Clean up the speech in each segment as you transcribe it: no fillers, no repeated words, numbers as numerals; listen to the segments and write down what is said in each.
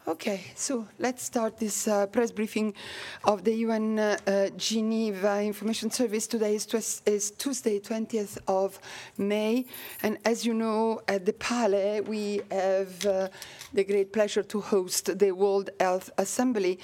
Okay, so let's start this press briefing of the UN Geneva Information Service. Today is Tuesday, 20th of May. And as you know, at the Palais, we have the great pleasure to host the World Health Assembly,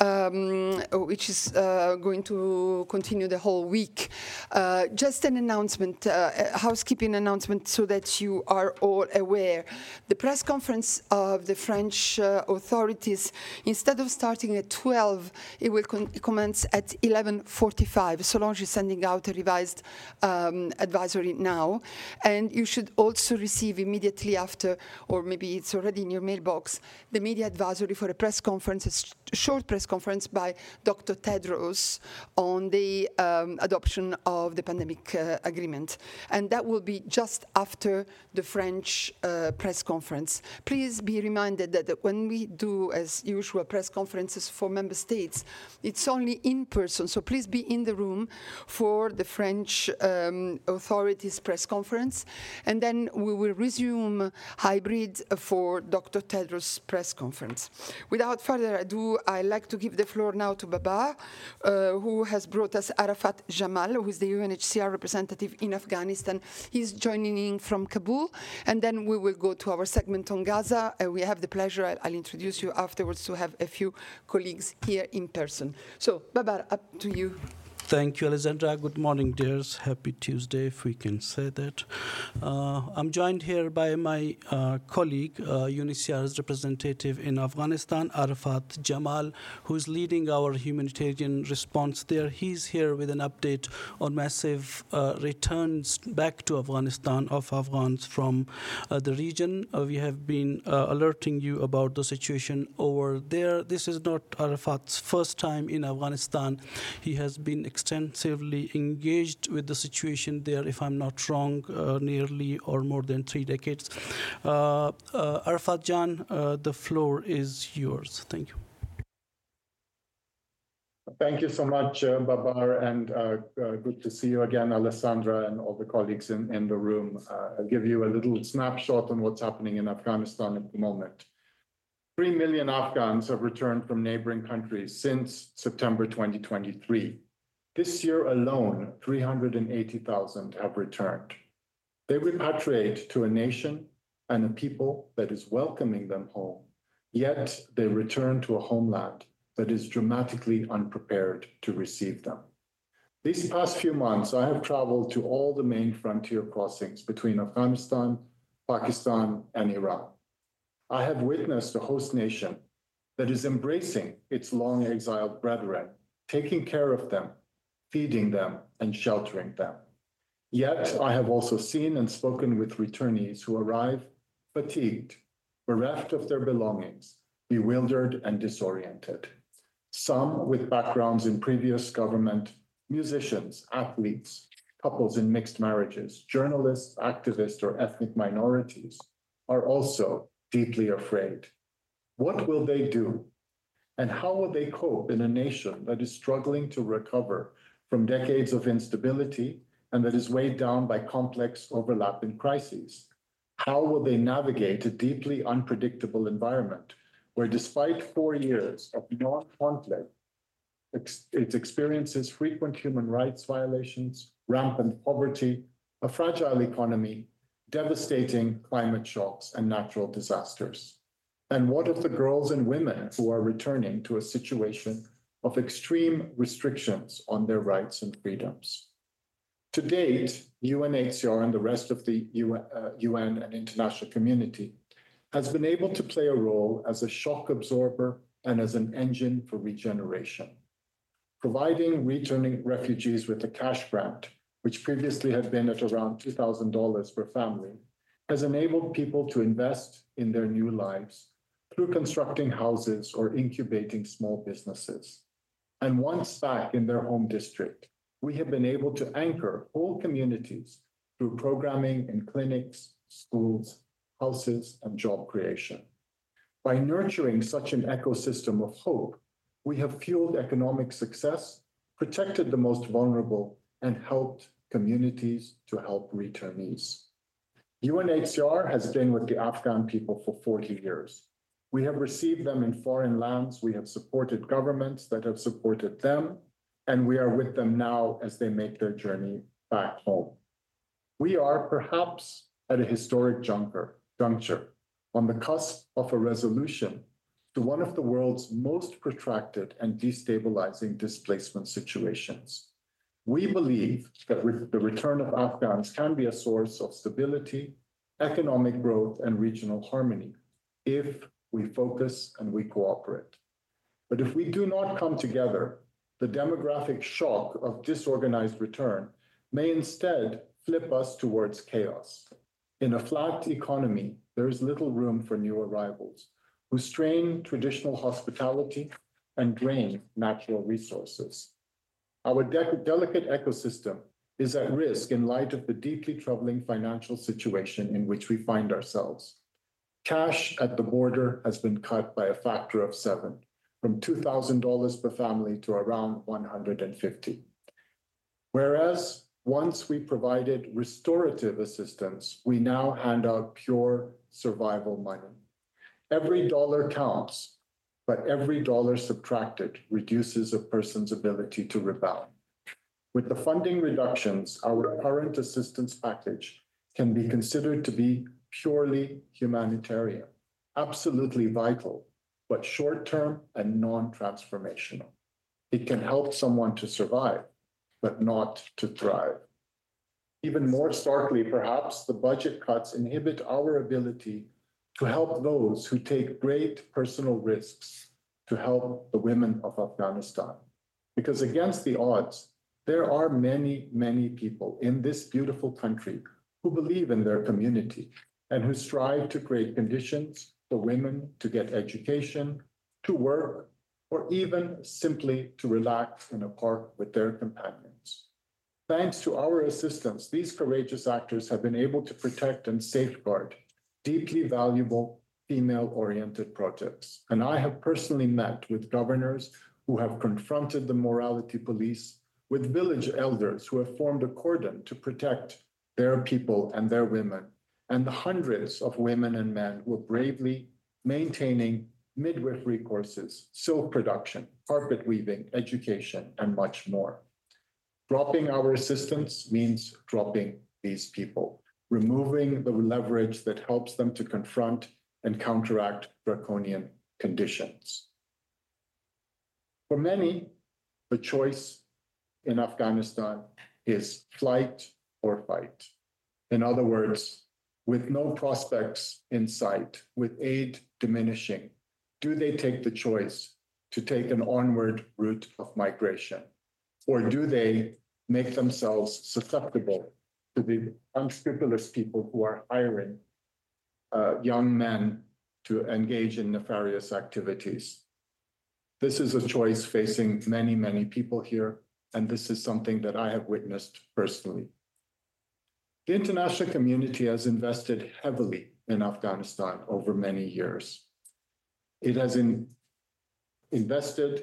which is going to continue the whole week. Just an announcement, a housekeeping announcement so that you are all aware. The press conference of the French authorities, instead of starting at 12, it will commence at 11:45. Solange is sending out a revised advisory now. And you should also receive immediately after, or maybe it's already in your mailbox, the media advisory for a press conference, a short press conference by Dr. Tedros on the adoption of the pandemic agreement. And that will be just after the French press conference. Please be reminded that when we do, as usual, press conferences for member states, it's only in person. So please be in the room for the French authorities press conference. And then we will resume hybrid for Dr. Tedros' press conference. Without further ado, I'd like to give the floor now to Babar, who has brought us Arafat Jamal, who is the UNHCR representative in Afghanistan. He's joining in from Kabul. And then we will go to our segment on Gaza. We have the pleasure, I'll introduce you afterwards, to have a few colleagues here in person. So, Babar, up to you. Thank you, Alessandra. Good morning, dears. Happy Tuesday, if we can say that. I'm joined here by my colleague, UNHCR's representative in Afghanistan, Arafat Jamal, who is leading our humanitarian response there. He's here with an update on massive returns back to Afghanistan of Afghans from the region. We have been alerting you about the situation over there. This is not Arafat's first time in Afghanistan. He has been extensively engaged with the situation there, if I'm not wrong, nearly or more than 3 decades. Arafat Jan, the floor is yours. Thank you. Thank you so much, Babar, and good to see you again, Alessandra, and all the colleagues in the room. I'll give you a little snapshot on what's happening in Afghanistan at the moment. 3 million Afghans have returned from neighboring countries since September 2023. This year alone, 380,000 have returned. They repatriate to a nation and a people that is welcoming them home, yet they return to a homeland that is dramatically unprepared to receive them. These past few months, I have traveled to all the main frontier crossings between Afghanistan, Pakistan, and Iran. I have witnessed a host nation that is embracing its long exiled brethren, taking care of them, feeding them, and sheltering them. Yet I have also seen and spoken with returnees who arrive fatigued, bereft of their belongings, bewildered and disoriented. Some with backgrounds in previous government, musicians, athletes, couples in mixed marriages, journalists, activists, or ethnic minorities are also deeply afraid. What will they do? And how will they cope in a nation that is struggling to recover from decades of instability and that is weighed down by complex overlapping crises? How will they navigate a deeply unpredictable environment where, despite 4 years of non-conflict, it experiences frequent human rights violations, rampant poverty, a fragile economy, devastating climate shocks, and natural disasters? And what of the girls and women who are returning to a situation of extreme restrictions on their rights and freedoms? To date, UNHCR and the rest of the UN and international community has been able to play a role as a shock absorber and as an engine for regeneration. Providing returning refugees with a cash grant, which previously had been at around $2,000 per family, has enabled people to invest in their new lives through constructing houses or incubating small businesses. And once back in their home district, we have been able to anchor whole communities through programming in clinics, schools, houses, and job creation. By nurturing such an ecosystem of hope, we have fueled economic success, protected the most vulnerable, and helped communities to help returnees. UNHCR has been with the Afghan people for 40 years. We have received them in foreign lands. We have supported governments that have supported them, and we are with them now as they make their journey back home. We are perhaps at a historic juncture, on the cusp of a resolution to one of the world's most protracted and destabilizing displacement situations. We believe that the return of Afghans can be a source of stability, economic growth, and regional harmony if we focus and we cooperate. But if we do not come together, the demographic shock of disorganized return may instead flip us towards chaos. In a flat economy, there is little room for new arrivals who strain traditional hospitality and drain natural resources. Our delicate ecosystem is at risk in light of the deeply troubling financial situation in which we find ourselves. Cash at the border has been cut by a factor of 7, from $2,000 per family to around $150. Whereas once we provided restorative assistance, we now hand out pure survival money. Every dollar counts, but every dollar subtracted reduces a person's ability to rebound. With the funding reductions, our current assistance package can be considered to be purely humanitarian, absolutely vital, but short-term and non-transformational. It can help someone to survive, but not to thrive. Even more starkly, perhaps, the budget cuts inhibit our ability to help those who take great personal risks to help the women of Afghanistan. Because against the odds, there are many, many people in this beautiful country who believe in their community and who strive to create conditions for women to get education, to work, or even simply to relax in a park with their companions. Thanks to our assistance, these courageous actors have been able to protect and safeguard deeply valuable female-oriented projects. And I have personally met with governors who have confronted the morality police, with village elders who have formed a cordon to protect their people and their women, and the hundreds of women and men who are bravely maintaining midwifery courses, silk production, carpet weaving, education, and much more. Dropping our assistance means dropping these people, removing the leverage that helps them to confront and counteract draconian conditions. For many, the choice in Afghanistan is flight or fight. In other words, with no prospects in sight, with aid diminishing, do they take the choice to take an onward route of migration? Or do they make themselves susceptible to the unscrupulous people who are hiring young men to engage in nefarious activities? This is a choice facing many, many people here, and this is something that I have witnessed personally. The international community has invested heavily in Afghanistan over many years. It has invested,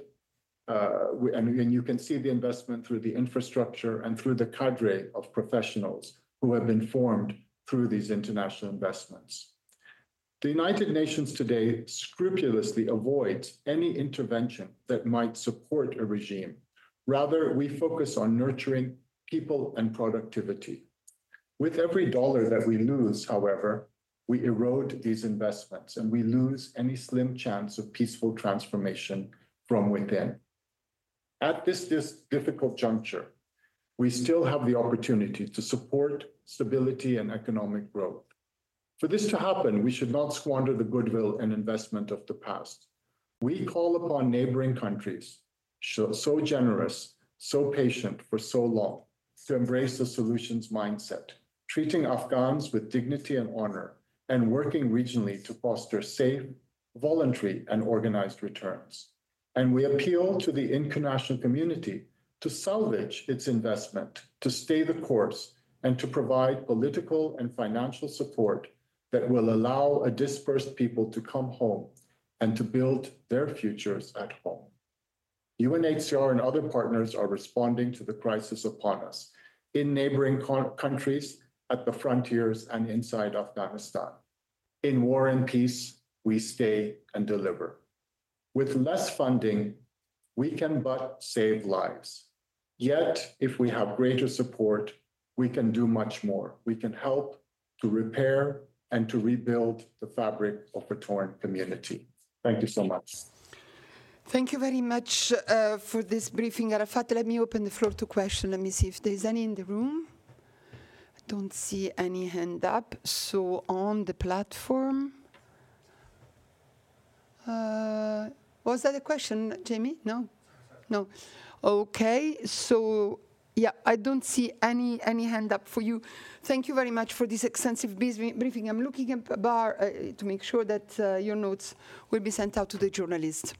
and you can see the investment through the infrastructure and through the cadre of professionals who have been formed through these international investments. The United Nations today scrupulously avoids any intervention that might support a regime. Rather, we focus on nurturing people and productivity. With every dollar that we lose, however, we erode these investments and we lose any slim chance of peaceful transformation from within. At this difficult juncture, we still have the opportunity to support stability and economic growth. For this to happen, we should not squander the goodwill and investment of the past. We call upon neighboring countries, so generous, so patient for so long, to embrace the solutions mindset, treating Afghans with dignity and honor, and working regionally to foster safe, voluntary, and organized returns. And we appeal to the international community to salvage its investment, to stay the course, and to provide political and financial support that will allow a dispersed people to come home and to build their futures at home. UNHCR and other partners are responding to the crisis upon us in neighboring countries, at the frontiers, and inside Afghanistan. In war and peace, we stay and deliver. With less funding, we can but save lives. Yet, if we have greater support, we can do much more. We can help to repair and to rebuild the fabric of a torn community. Thank you so much. Thank you very much for this briefing, Arafat. Let me open the floor to questions. Let me see if there's any in the room. I don't see any hand up. So on the platform, was that a question, Jamie? No? No. Okay, so yeah, I don't see any hand up for you. Thank you very much for this extensive briefing. I'm looking at Babar to make sure that your notes will be sent out to the journalists.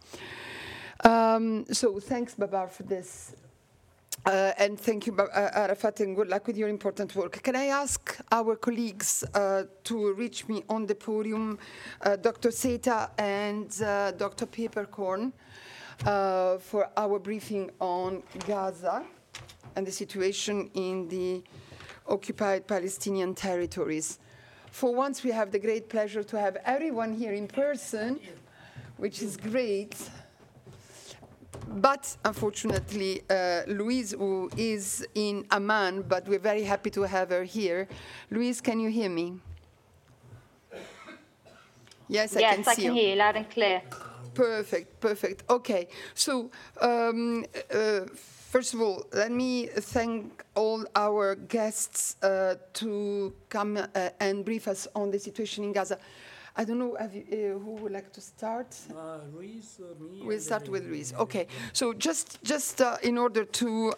So thanks, Babar, for this. And thank you, Arafat, and good luck with your important work. Can I ask our colleagues to reach me on the podium, Dr. Seta and Dr. Peppercorn, for our briefing on Gaza and the situation in the occupied Palestinian territories. For once, we have the great pleasure to have everyone here in person, which is great. But unfortunately, Louise, who is in Amman, but we're very happy to have her here. Louise, can you hear me? Yes, I can see you. Hear you loud and clear. Perfect, perfect. Okay, so first of all, let me thank all our guests to come and brief us on the situation in Gaza. I don't know who would like to start. Ruiz, me. We'll start with Ruiz. Okay. So just in order to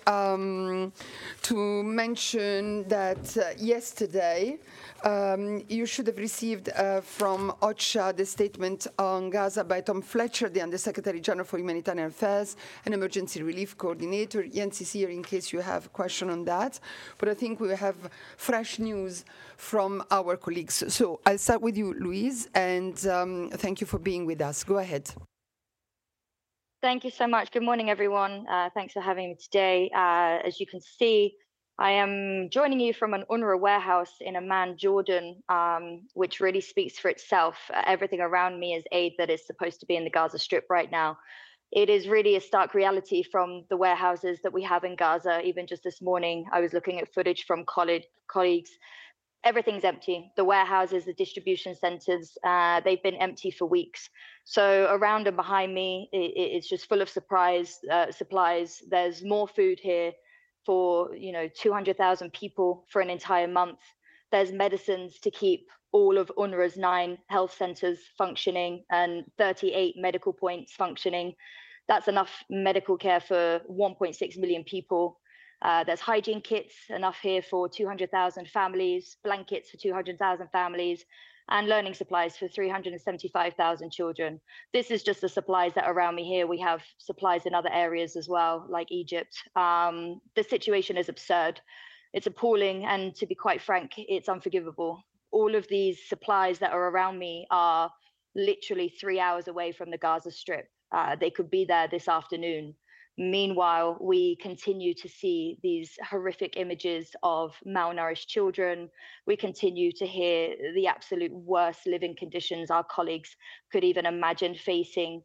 mention that yesterday you should have received from OCHA the statement on Gaza by Tom Fletcher, the Undersecretary General for Humanitarian Affairs and Emergency Relief Coordinator. Jens is here in case you have a question on that. But I think we have fresh news from our colleagues. So I'll start with you, Louise, and thank you for being with us. Go ahead. Thank you so much. Good morning, everyone. Thanks for having me today. As you can see, I am joining you from an UNRWA warehouse in Amman, Jordan, which really speaks for itself. Everything around me is aid that is supposed to be in the Gaza Strip right now. It is really a stark reality from the warehouses that we have in Gaza. Even just this morning, I was looking at footage from colleagues. Everything's empty. The warehouses, the distribution centers, they've been empty for weeks. So around and behind me, it's just full of supplies. There's more food here for 200,000 people for an entire month. There's medicines to keep all of UNRWA's 9 health centers functioning and 38 medical points functioning. That's enough medical care for 1.6 million people. There's hygiene kits, enough here for 200,000 families, blankets for 200,000 families, and learning supplies for 375,000 children. This is just the supplies that are around me here. We have supplies in other areas as well, like Egypt. The situation is absurd. It's appalling, and to be quite frank, it's unforgivable. All of these supplies that are around me are literally 3 hours away from the Gaza Strip. They could be there this afternoon. Meanwhile, we continue to see these horrific images of malnourished children. We continue to hear the absolute worst living conditions our colleagues could even imagine facing.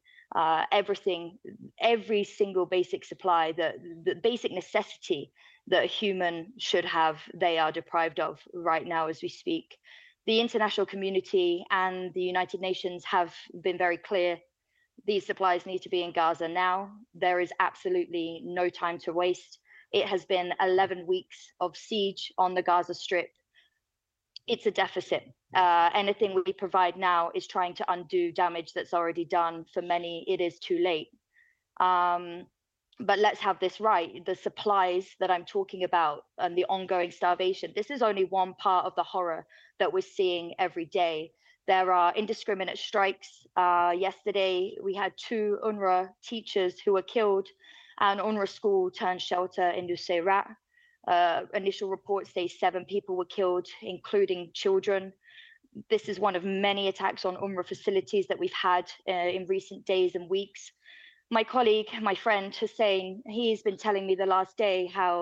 Every single basic supply, the basic necessity that a human should have, they are deprived of right now as we speak. The international community and the United Nations have been very clear. These supplies need to be in Gaza now. There is absolutely no time to waste. It has been 11 weeks of siege on the Gaza Strip. It's a deficit. Anything we provide now is trying to undo damage that's already done. For many, it is too late. But let's have this right. The supplies that I'm talking about and the ongoing starvation, this is only one part of the horror that we're seeing every day. There are indiscriminate strikes. Yesterday, we had 2 UNRWA teachers who were killed, and UNRWA school turned shelter in Nusayrat. Initial reports say 7 people were killed, including children. This is one of many attacks on UNRWA facilities that we've had in recent days and weeks. My colleague, my friend Hussein, he's been telling me the last day how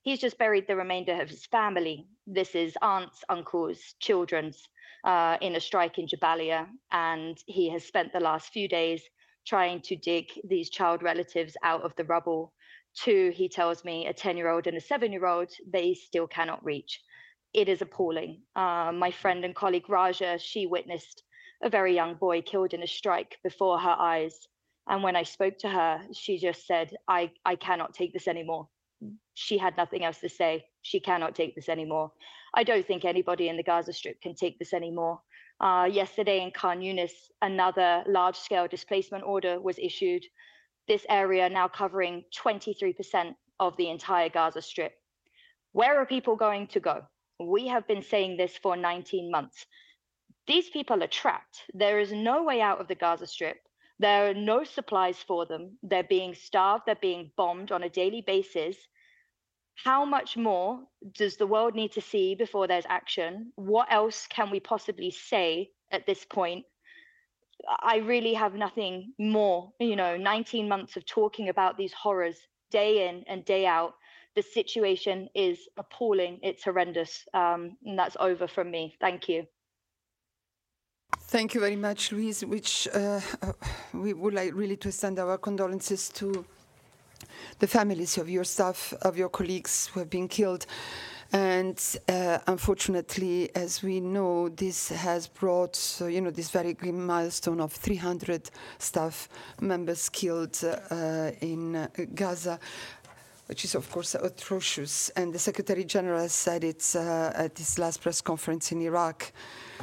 He's just buried the remainder of his family. This is aunts, uncles, children's in a strike in Jabalia. And he has spent the last few days trying to dig these child relatives out of the rubble. 2, he tells me, a 10-year-old and a 7-year-old, they still cannot reach. It is appalling. My friend and colleague Raja, she witnessed a very young boy killed in a strike before her eyes. And when I spoke to her, she just said, I cannot take this anymore. She had nothing else to say. She cannot take this anymore. I don't think anybody in the Gaza Strip can take this anymore. Yesterday in Khan Yunis, another large-scale displacement order was issued. This area now covering 23% of the entire Gaza Strip. Where are people going to go? We have been saying this for 19 months. These people are trapped. There is no way out of the Gaza Strip. There are no supplies for them. They're being starved. They're being bombed on a daily basis. How much more does the world need to see before there's action? What else can we possibly say at this point? I really have nothing more. 19 months of talking about these horrors day in and day out. The situation is appalling. It's horrendous. And that's over from me. Thank you. Thank you very much, Louise, which we would like really to send our condolences to the families of your staff, of your colleagues who have been killed. And unfortunately, as we know, this has brought, this very grim milestone of 300 staff members killed in Gaza, which is, of course, atrocious. And the Secretary General said it at his last press conference in Iraq.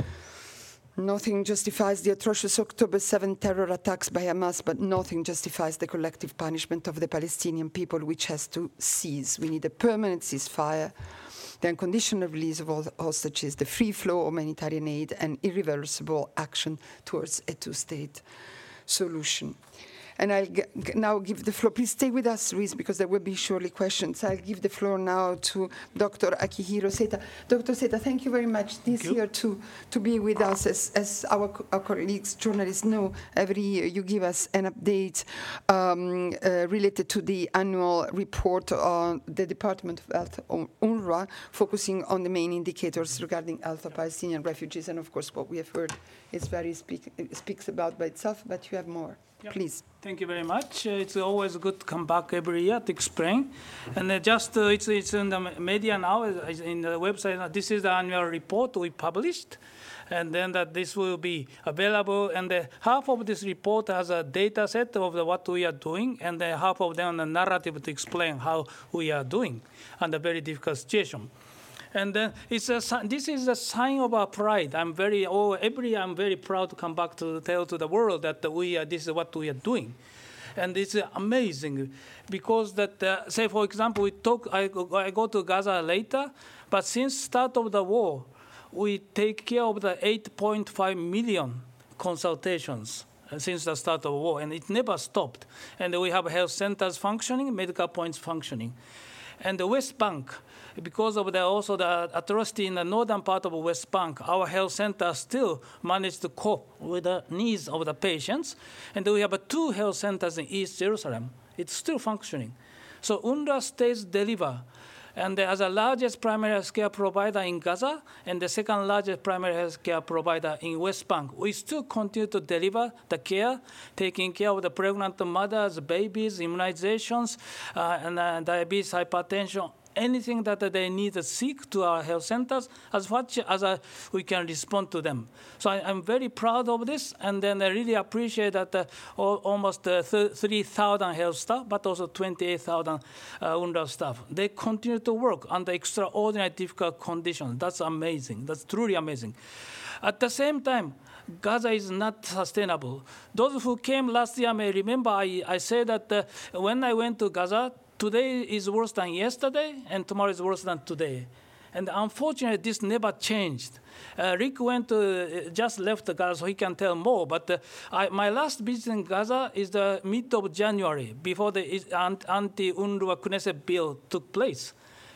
Nothing justifies the atrocious October 7 terror attacks by Hamas, but nothing justifies the collective punishment of the Palestinian people, which has to cease. We need a permanent ceasefire, the unconditional release of all hostages, the free flow of humanitarian aid, and irreversible action towards a two-state solution. And I'll now give the floor. Please stay with us, Louise, because there will be surely questions. I'll give the floor now to Dr. Akihiro Seta. Dr. Seta, thank you very much this year to be with us. As our colleagues, journalists know, every year you give us an update related to the annual report on the Department of Health, UNRWA, focusing on the main indicators regarding health of Palestinian refugees. And of course, what we have heard is speaks about by itself, but you have more. Yep. Please. Thank you very much. It's always good to come back every year to explain. And it's in the media now, in the website. This is the annual report we published. And then this will be available. And half of this report has a data set of what we are doing, and half of them a narrative to explain how we are doing under a very difficult situation. And this is a sign of our pride. every year I'm very proud to come back to tell to the world that this is what we are doing. And it's amazing because say for example, I go to Gaza later, but since start of the war, we take care of the 8.5 million consultations since the start of the war, and it never stopped. And we have health centers functioning, medical points functioning. And the West Bank, because of also the atrocity in the northern part of West Bank, our health center still managed to cope with the needs of the patients. And we have 2 health centers in East Jerusalem. It's still functioning. So UNRWA stays deliver. And as the largest primary health care provider in Gaza and the second largest primary health care provider in West Bank, we still continue to deliver the care, taking care of the pregnant mothers, babies, immunizations, and diabetes, hypertension, anything that they need to seek to our health centers, as much as we can respond to them. So I'm very proud of this, and then I really appreciate that almost 3,000 health staff, but also 28,000 UNRWA staff. They continue to work under extraordinary difficult conditions. That's amazing. That's truly amazing. At the same time, Gaza is not sustainable. Those who came last year may remember I said that when I went to Gaza, today is worse than yesterday, and tomorrow is worse than today. And unfortunately, this never changed. Rick just left Gaza, so he can tell more. But my last visit in Gaza is the mid of January, before the anti-UNRWA Knesset bill took place.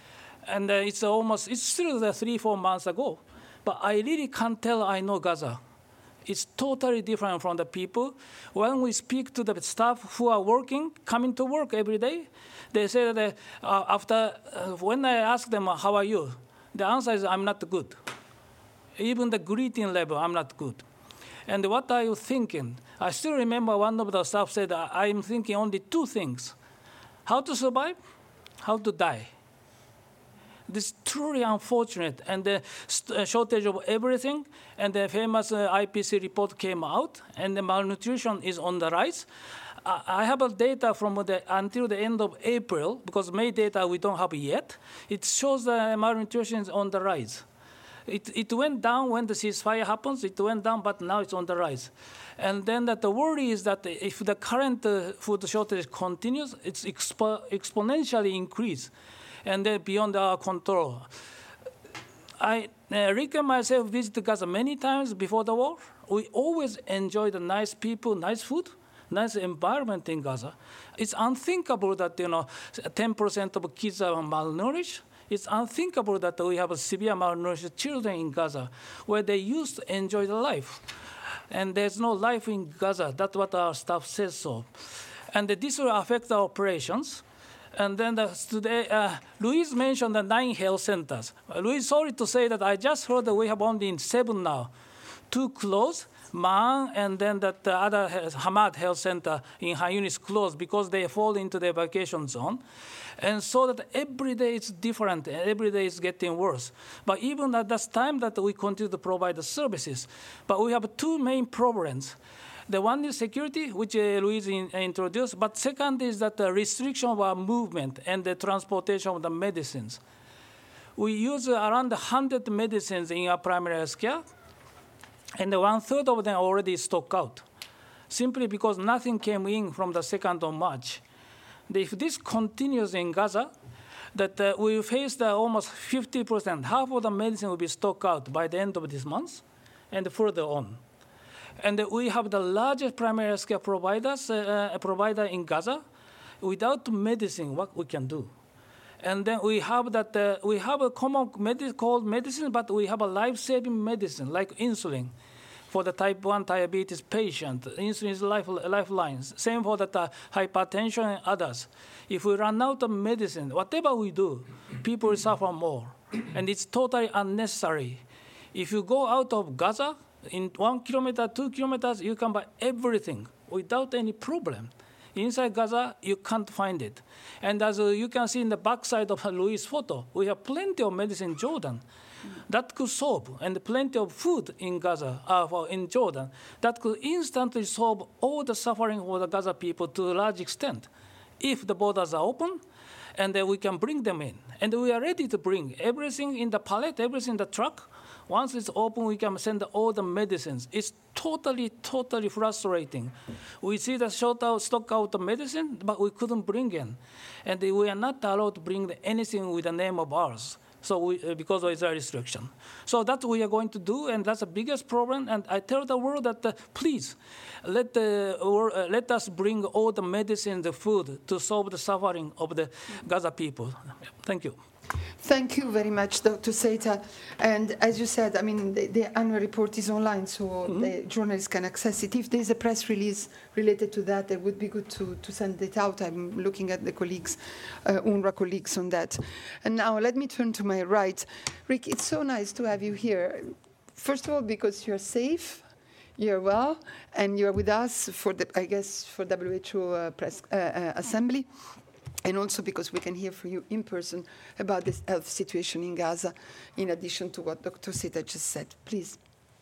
And it's still 3-4 months ago. But I really can't tell I know Gaza. It's totally different from the people. When we speak to the staff who are working, coming to work every day, they say that when I ask them, how are you? The answer is, I'm not good. Even the greeting level, I'm not good. And what are you thinking? I still remember one of the staff said, I'm thinking only two things: how to survive, how to die. This is truly unfortunate, and the shortage of everything, and the famous IPC report came out, and the malnutrition is on the rise. I have data from until the end of April, because May data we don't have yet. It shows the malnutrition is on the rise. It went down when the ceasefire happens. It went down, but now it's on the rise. And then the worry is that if the current food shortage continues, it's exponentially increase, and then beyond our control. Rick and myself visited Gaza many times before the war. We always enjoyed the nice people, nice food, nice environment in Gaza. It's unthinkable that 10% of kids are malnourished. It's unthinkable that we have severe malnourished children in Gaza, where they used to enjoy the life. And there's no life in Gaza. That's what our staff says so. And this will affect our operations. And then today, Luis mentioned the 9 health centers. Luis, sorry to say that I just heard that we have only 7 now. 2 closed, Ma'an, and then the other Hamad Health Center in Han Yunis closed because they fall into the evacuation zone. And so that every day it's different, and every day it's getting worse. But even at this time that we continue to provide the services. But we have 2 main problems. The one is security, which Luis introduced, but second is that the restriction of our movement and the transportation of the medicines. We use around 100 medicines in our primary health care, and 1/3 of them already stocked out, simply because nothing came in from the 2nd of March. If this continues in Gaza, that we face almost 50%, half of the medicine will be stocked out by the end of this month, and further on. And we have the largest primary health care provider in Gaza. Without medicine, what we can do? And then we have we have a common called medicine, but we have a life-saving medicine like insulin for the type 1 diabetes patient. Insulin is lifelines. Same for the hypertension and others. If we run out of medicine, whatever we do, people will suffer more, and it's totally unnecessary. If you go out of Gaza, in 1 kilometer, 2 kilometers, you can buy everything without any problem. Inside Gaza, you can't find it. And as you can see in the backside of Luis' photo, we have plenty of medicine in Jordan that could solve, and plenty of food in Gaza, in Jordan, that could instantly solve all the suffering of the Gaza people to a large extent. If the borders are open, and then we can bring them in. And we are ready to bring everything in the pallet, everything in the truck. Once it's open, we can send all the medicines. It's totally, totally frustrating. We see the stock out of medicine, but we couldn't bring in. And we are not allowed to bring anything with the name of ours. So because of the restriction. So that we are going to do, and that's the biggest problem. And I tell the world that please, let us bring all the medicine, the food, to solve the suffering of the Gaza people. Thank you. Thank you very much, Dr. Seita. And as you said, I mean, the annual report is online, so the journalists can access it. If there's a press release related to that, it would be good to send it out. I'm looking at the colleagues, UNRWA colleagues on that. And now let me turn to my right. Rick, it's so nice to have you here. First of all, because you're safe, you're well, and you're with us for the, I guess, for WHO press assembly. And also because we can hear from you in person about this health situation in Gaza, in addition to what Dr. Seita just said. Please.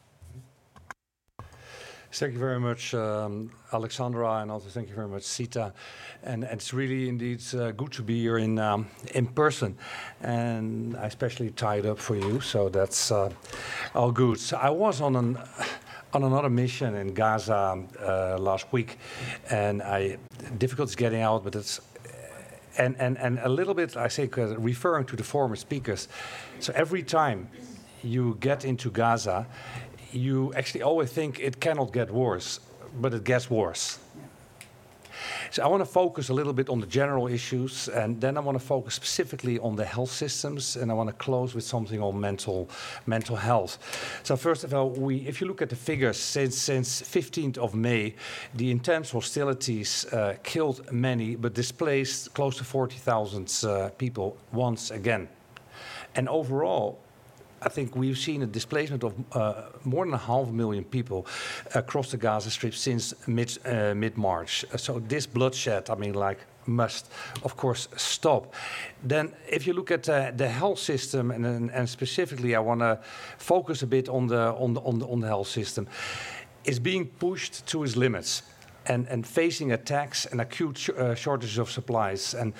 Thank you very much, Alexandra, and also thank you very much, Sita. And it's really indeed good to be here in person. And I especially tied up for you, so that's all good. So I was on another mission in Gaza last week, and difficult getting out, but it's. And a little bit, I think, referring to the former speakers. So every time you get into Gaza, you actually always think it cannot get worse, but it gets worse. So I want to focus a little bit on the general issues, and then I want to focus specifically on the health systems, and I want to close with something on mental health. So first of all, if you look at the figures, since 15th of May, the intense hostilities killed many, but displaced close to 40,000 people once again. And overall, I think we've seen a displacement of more than 500,000 people across the Gaza Strip since mid-March. So this bloodshed, I mean, like, must, of course, stop. Then, if you look at the health system, and specifically, I want to focus a bit on the health system, is being pushed to its limits and facing attacks and acute shortages of supplies. And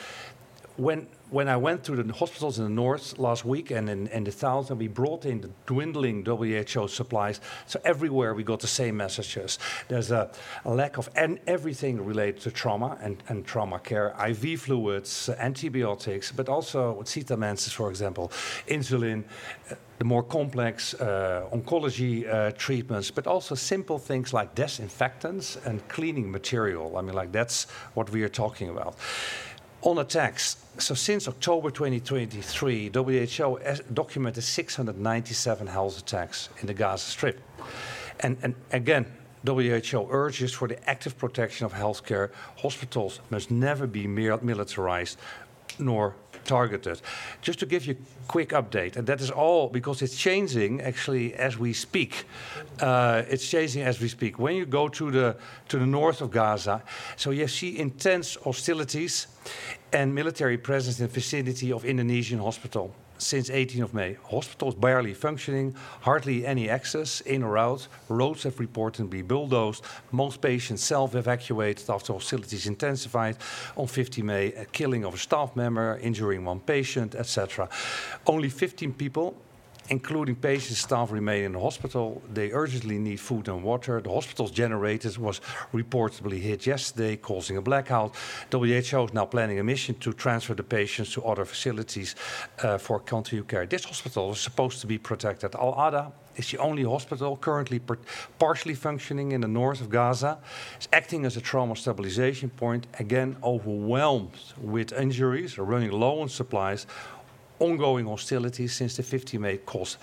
when I went to the hospitals in the north last week and in the south, and we brought in the dwindling WHO supplies, so everywhere we got the same messages. There's a lack of everything related to trauma and trauma care, IV fluids, antibiotics, but also what Sita mentions, for example, insulin, the more complex oncology treatments, but also simple things like disinfectants and cleaning material. I mean, like, that's what we are talking about. On attacks, so since October 2023, WHO documented 697 health attacks in the Gaza Strip. And again, WHO urges for the active protection of healthcare. Hospitals must never be militarized nor targeted. Just to give you a quick update, and that is all because it's changing actually as we speak. It's changing as we speak. When you go to the north of Gaza, so you see intense hostilities and military presence in the vicinity of Indonesian hospital since 18th of May. Hospitals barely functioning, hardly any access in or out. Roads have reportedly bulldozed. Most patients self-evacuated after hostilities intensified. On 50 May, a killing of a staff member, injuring one patient, etc. Only 15 people, including patients, staff, remain in the hospital. They urgently need food and water. The hospital's generators was reportedly hit yesterday, causing a blackout. WHO is now planning a mission to transfer the patients to other facilities for continued care. This hospital is supposed to be protected. Al-Ada is the only hospital currently partially functioning in the north of Gaza. It's acting as a trauma stabilization point, again overwhelmed with injuries, running low on supplies. Ongoing hostilities since the 15th May caused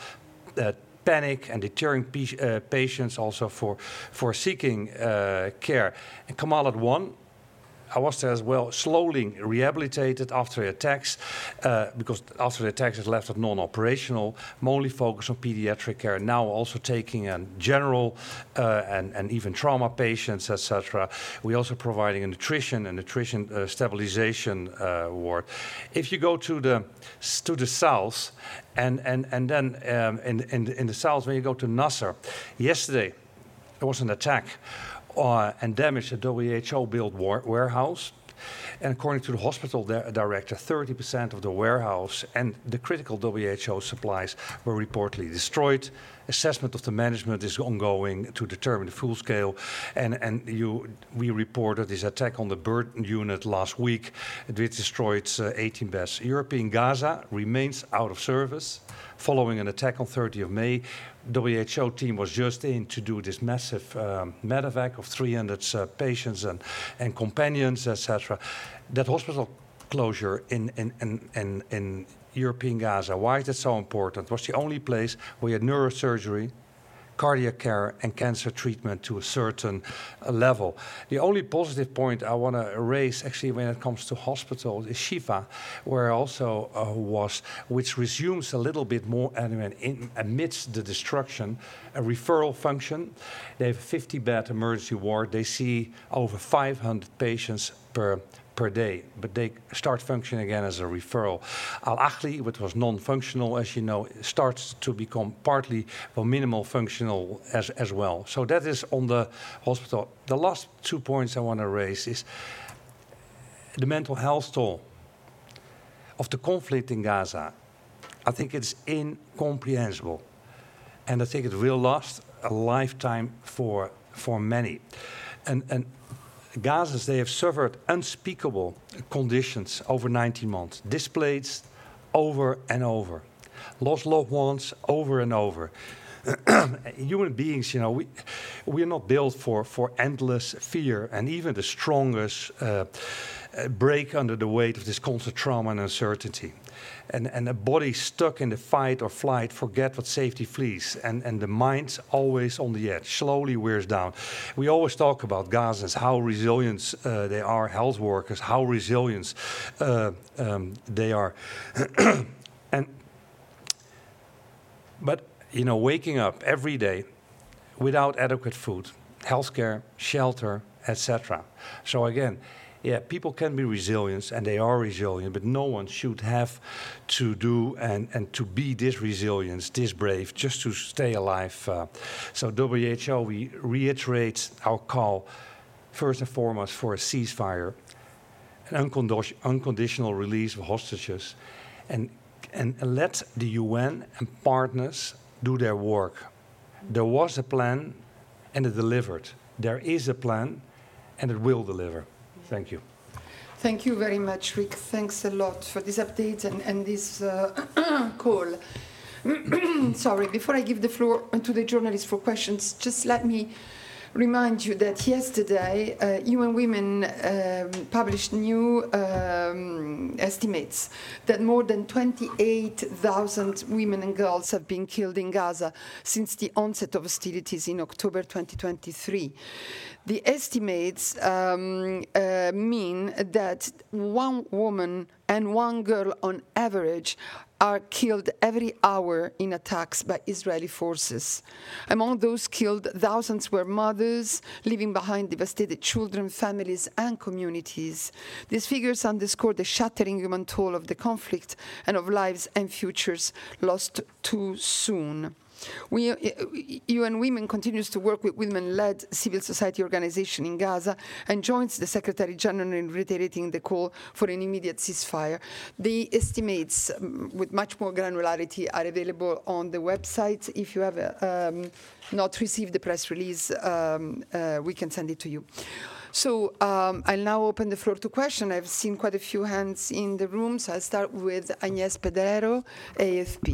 panic and deterring patients also for seeking care. And Kamal Adwan, I was there as well, slowly rehabilitated after the attacks, because after the attacks it left it non-operational, mainly focused on pediatric care, now also taking a general and even trauma patients, etc. We're also providing a nutrition stabilization ward. If you go to the south, and then in the south, when you go to Nasser, yesterday there was an attack and damaged a WHO-built warehouse. And according to the hospital director, 30% of the warehouse and the critical WHO supplies were reportedly destroyed. Assessment of the management is ongoing to determine the full scale. We reported this attack on the bird unit last week, which destroyed 18 beds. European Gaza remains out of service. Following an attack on 30th of May, WHO team was just in to do this massive medevac of 300 patients and companions, etc. That hospital closure in European Gaza, why is that so important? It was the only place where you had neurosurgery, cardiac care and cancer treatment to a certain level. The only positive point I want to raise actually when it comes to hospitals is Shifa, where also which resumes a little bit more amidst the destruction, a referral function. They have a 50-bed emergency ward. They see over 500 patients per day, but they start functioning again as a referral. Al-Ahli, which was non-functional, as you know, starts to become partly minimal functional as well. So that is on the hospital. The last 2 points I want to raise is the mental health toll of the conflict in Gaza. I think it's incomprehensible, and I think it will last a lifetime for many. And Gazans, they have suffered unspeakable conditions over 19 months, displaced over and over, lost loved ones over and over. human beings, you know, we are not built for endless fear, and even the strongest break under the weight of this constant trauma and uncertainty. And a body stuck in the fight or flight forget what safety flees, and the mind's always on the edge, slowly wears down. We always talk about Gazans, how resilient they are, health workers, how resilient they are. But you know, waking up every day without adequate food, healthcare, shelter, etc. So again, yeah, people can be resilient, and they are resilient, but no one should have to do and to be this resilient, this brave, just to stay alive. So WHO, we reiterate our call, first and foremost, for a ceasefire, an unconditional release of hostages, and let the UN and partners do their work. There was a plan, and it delivered. There is a plan, and it will deliver. Thank you. Thank you very much, Rick. Thanks a lot for this update and this call. Sorry, before I give the floor to the journalists for questions, just let me remind you that yesterday UN Women published new estimates that more than 28,000 women and girls have been killed in Gaza since the onset of hostilities in October 2023. The estimates mean that one woman and one girl on average are killed every hour in attacks by Israeli forces. Among those killed, thousands were mothers, leaving behind devastated children, families, and communities. These figures underscore the shattering human toll of the conflict and of lives and futures lost too soon. UN Women continues to work with women-led civil society organization in Gaza and joins the Secretary General in reiterating the call for an immediate ceasefire. The estimates with much more granularity are available on the website. If you have not received the press release, we can send it to you. So I'll now open the floor to questions. I've seen quite a few hands in the room, so I'll start with Agnès Pedrero, AFP.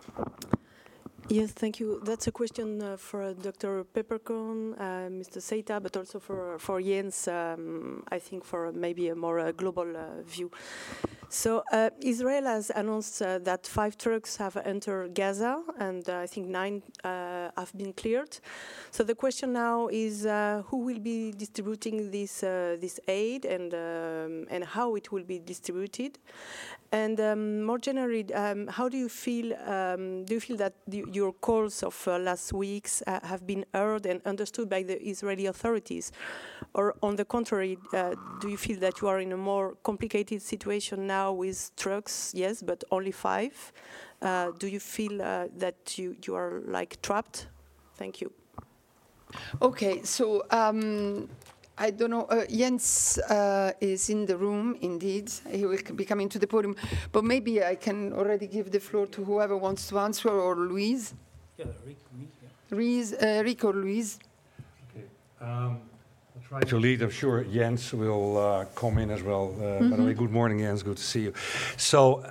Yes, thank you. That's a question for Dr. Peperkorn, Mr. Seita, but also for Jens, I think for maybe a more global view. So Israel has announced that 5 trucks have entered Gaza, and I think 9 have been cleared. So the question now is who will be distributing this aid and how it will be distributed? And more generally, how do you feel? Do you feel that your calls of last weeks have been heard and understood by the Israeli authorities, or on the contrary, do you feel that you are in a more complicated situation now with trucks? Yes, but only 5. Do you feel that you are like trapped? Thank you. Okay, so. I don't know, Jens is in the room, indeed. He will be coming to the podium. But maybe I can already give the floor to whoever wants to answer, or Louise. Yeah, Rick or Louise. Okay. I'll try to lead. I'm sure Jens will come in as well. By the way, good morning, Jens. Good to see you. So,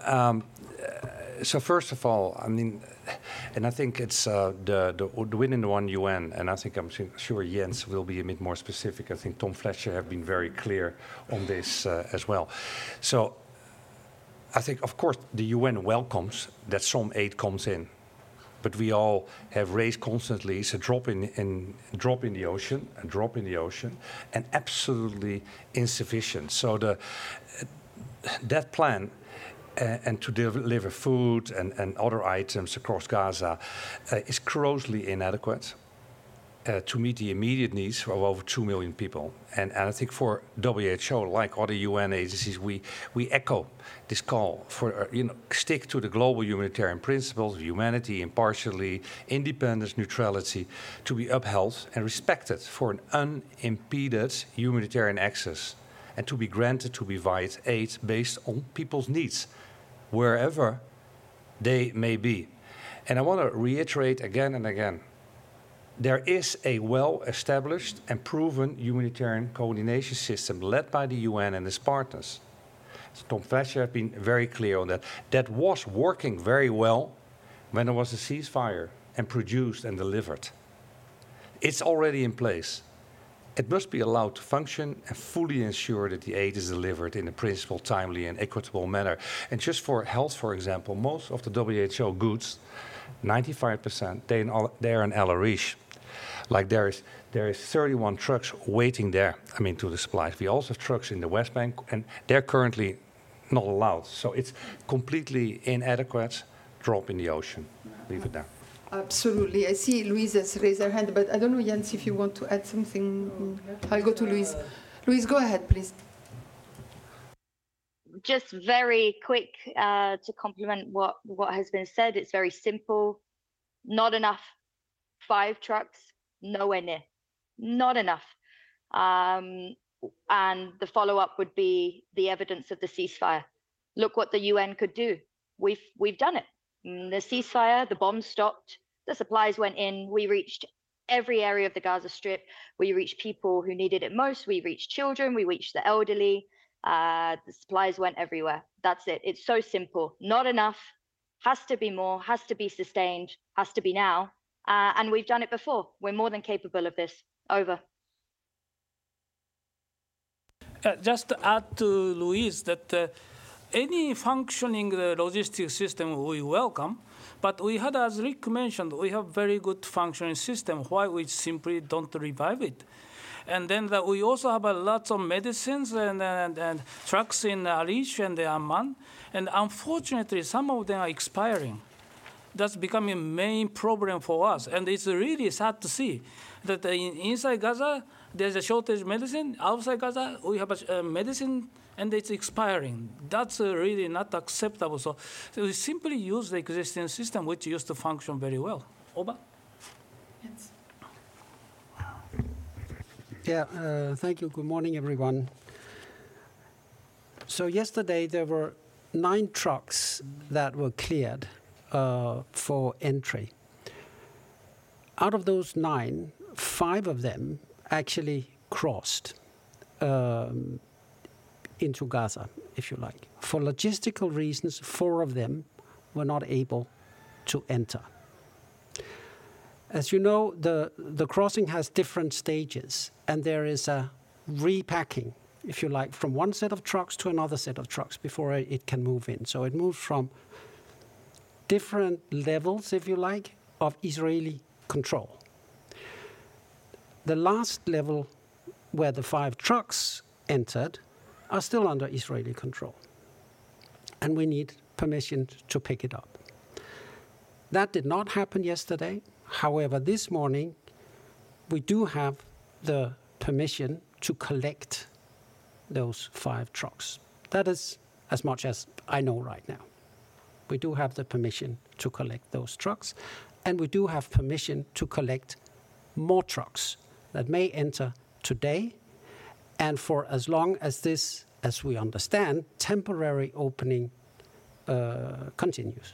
so first of all, I mean, and I think it's the win in the one UN, and I think I'm sure Jens will be a bit more specific. I think Tom Fletcher have been very clear on this as well. So I think, of course, the UN welcomes that some aid comes in, but we all have raised constantly it's a drop in the ocean, and absolutely insufficient. So that plan. And to deliver food and other items across Gaza is grossly inadequate to meet the immediate needs of over 2 million people. And I think for WHO, like other UN agencies, we echo this call for stick to the global humanitarian principles of humanity, impartiality, independence, neutrality, to be upheld and respected for an unimpeded humanitarian access, and to be granted to provide aid based on people's needs, wherever they may be. And I want to reiterate again and again, there is a well-established and proven humanitarian coordination system led by the UN and its partners. So Tom Fletcher has been very clear on that. That was working very well when there was a ceasefire and produced and delivered. It's already in place. It must be allowed to function and fully ensure that the aid is delivered in a principle, timely and equitable manner. And just for health, for example, most of the WHO goods, 95%, they are in El Arish. Like there is 31 trucks waiting there, I mean, to the supplies. We also have trucks in the West Bank, and they're currently not allowed. So it's completely inadequate, drop in the ocean. Leave it there. Absolutely. I see Louise has raised her hand, but I don't know, Jens, if you want to add something. I'll go to Louise. Louise, go ahead, please. Just very quick to complement what has been said. It's very simple. Not enough. 5 trucks, nowhere near. Not enough. And the follow-up would be the evidence of the ceasefire. Look what the UN could do. We've done it. The ceasefire, the bombs stopped, the supplies went in, we reached every area of the Gaza Strip, we reached people who needed it most, we reached children, we reached the elderly, the supplies went everywhere. That's it. It's so simple. Not enough, has to be more, has to be sustained, has to be now. And we've done it before. We're more than capable of this. Over. Just to add to Louise that any functioning logistics system we welcome, but we had, as Rick mentioned, we have very good functioning system. Why we simply don't revive it? And then we also have lots of medicines and trucks in Arish and Amman, and unfortunately some of them are expiring. That's becoming a main problem for us, and it's really sad to see that inside Gaza there's a shortage of medicine. Outside Gaza we have a medicine and it's expiring. That's really not acceptable. So we simply use the existing system, which used to function very well. Oba? Yes. Yeah, thank you. Good morning, everyone. So yesterday there were 9 trucks that were cleared for entry. Out of those 9, 5 of them actually crossed into Gaza, if you like. For logistical reasons, 4 of them were not able to enter. As you know, the crossing has different stages, and there is a repacking, if you like, from one set of trucks to another set of trucks before it can move in. So it moves from different levels, if you like, of Israeli control. The last level where the 5 trucks entered are still under Israeli control. And we need permission to pick it up. That did not happen yesterday. However, this morning, we do have the permission to collect those 5 trucks. That is as much as I know right now. We do have the permission to collect those trucks, and we do have permission to collect more trucks that may enter today, and for as long as this, as we understand, temporary opening continues.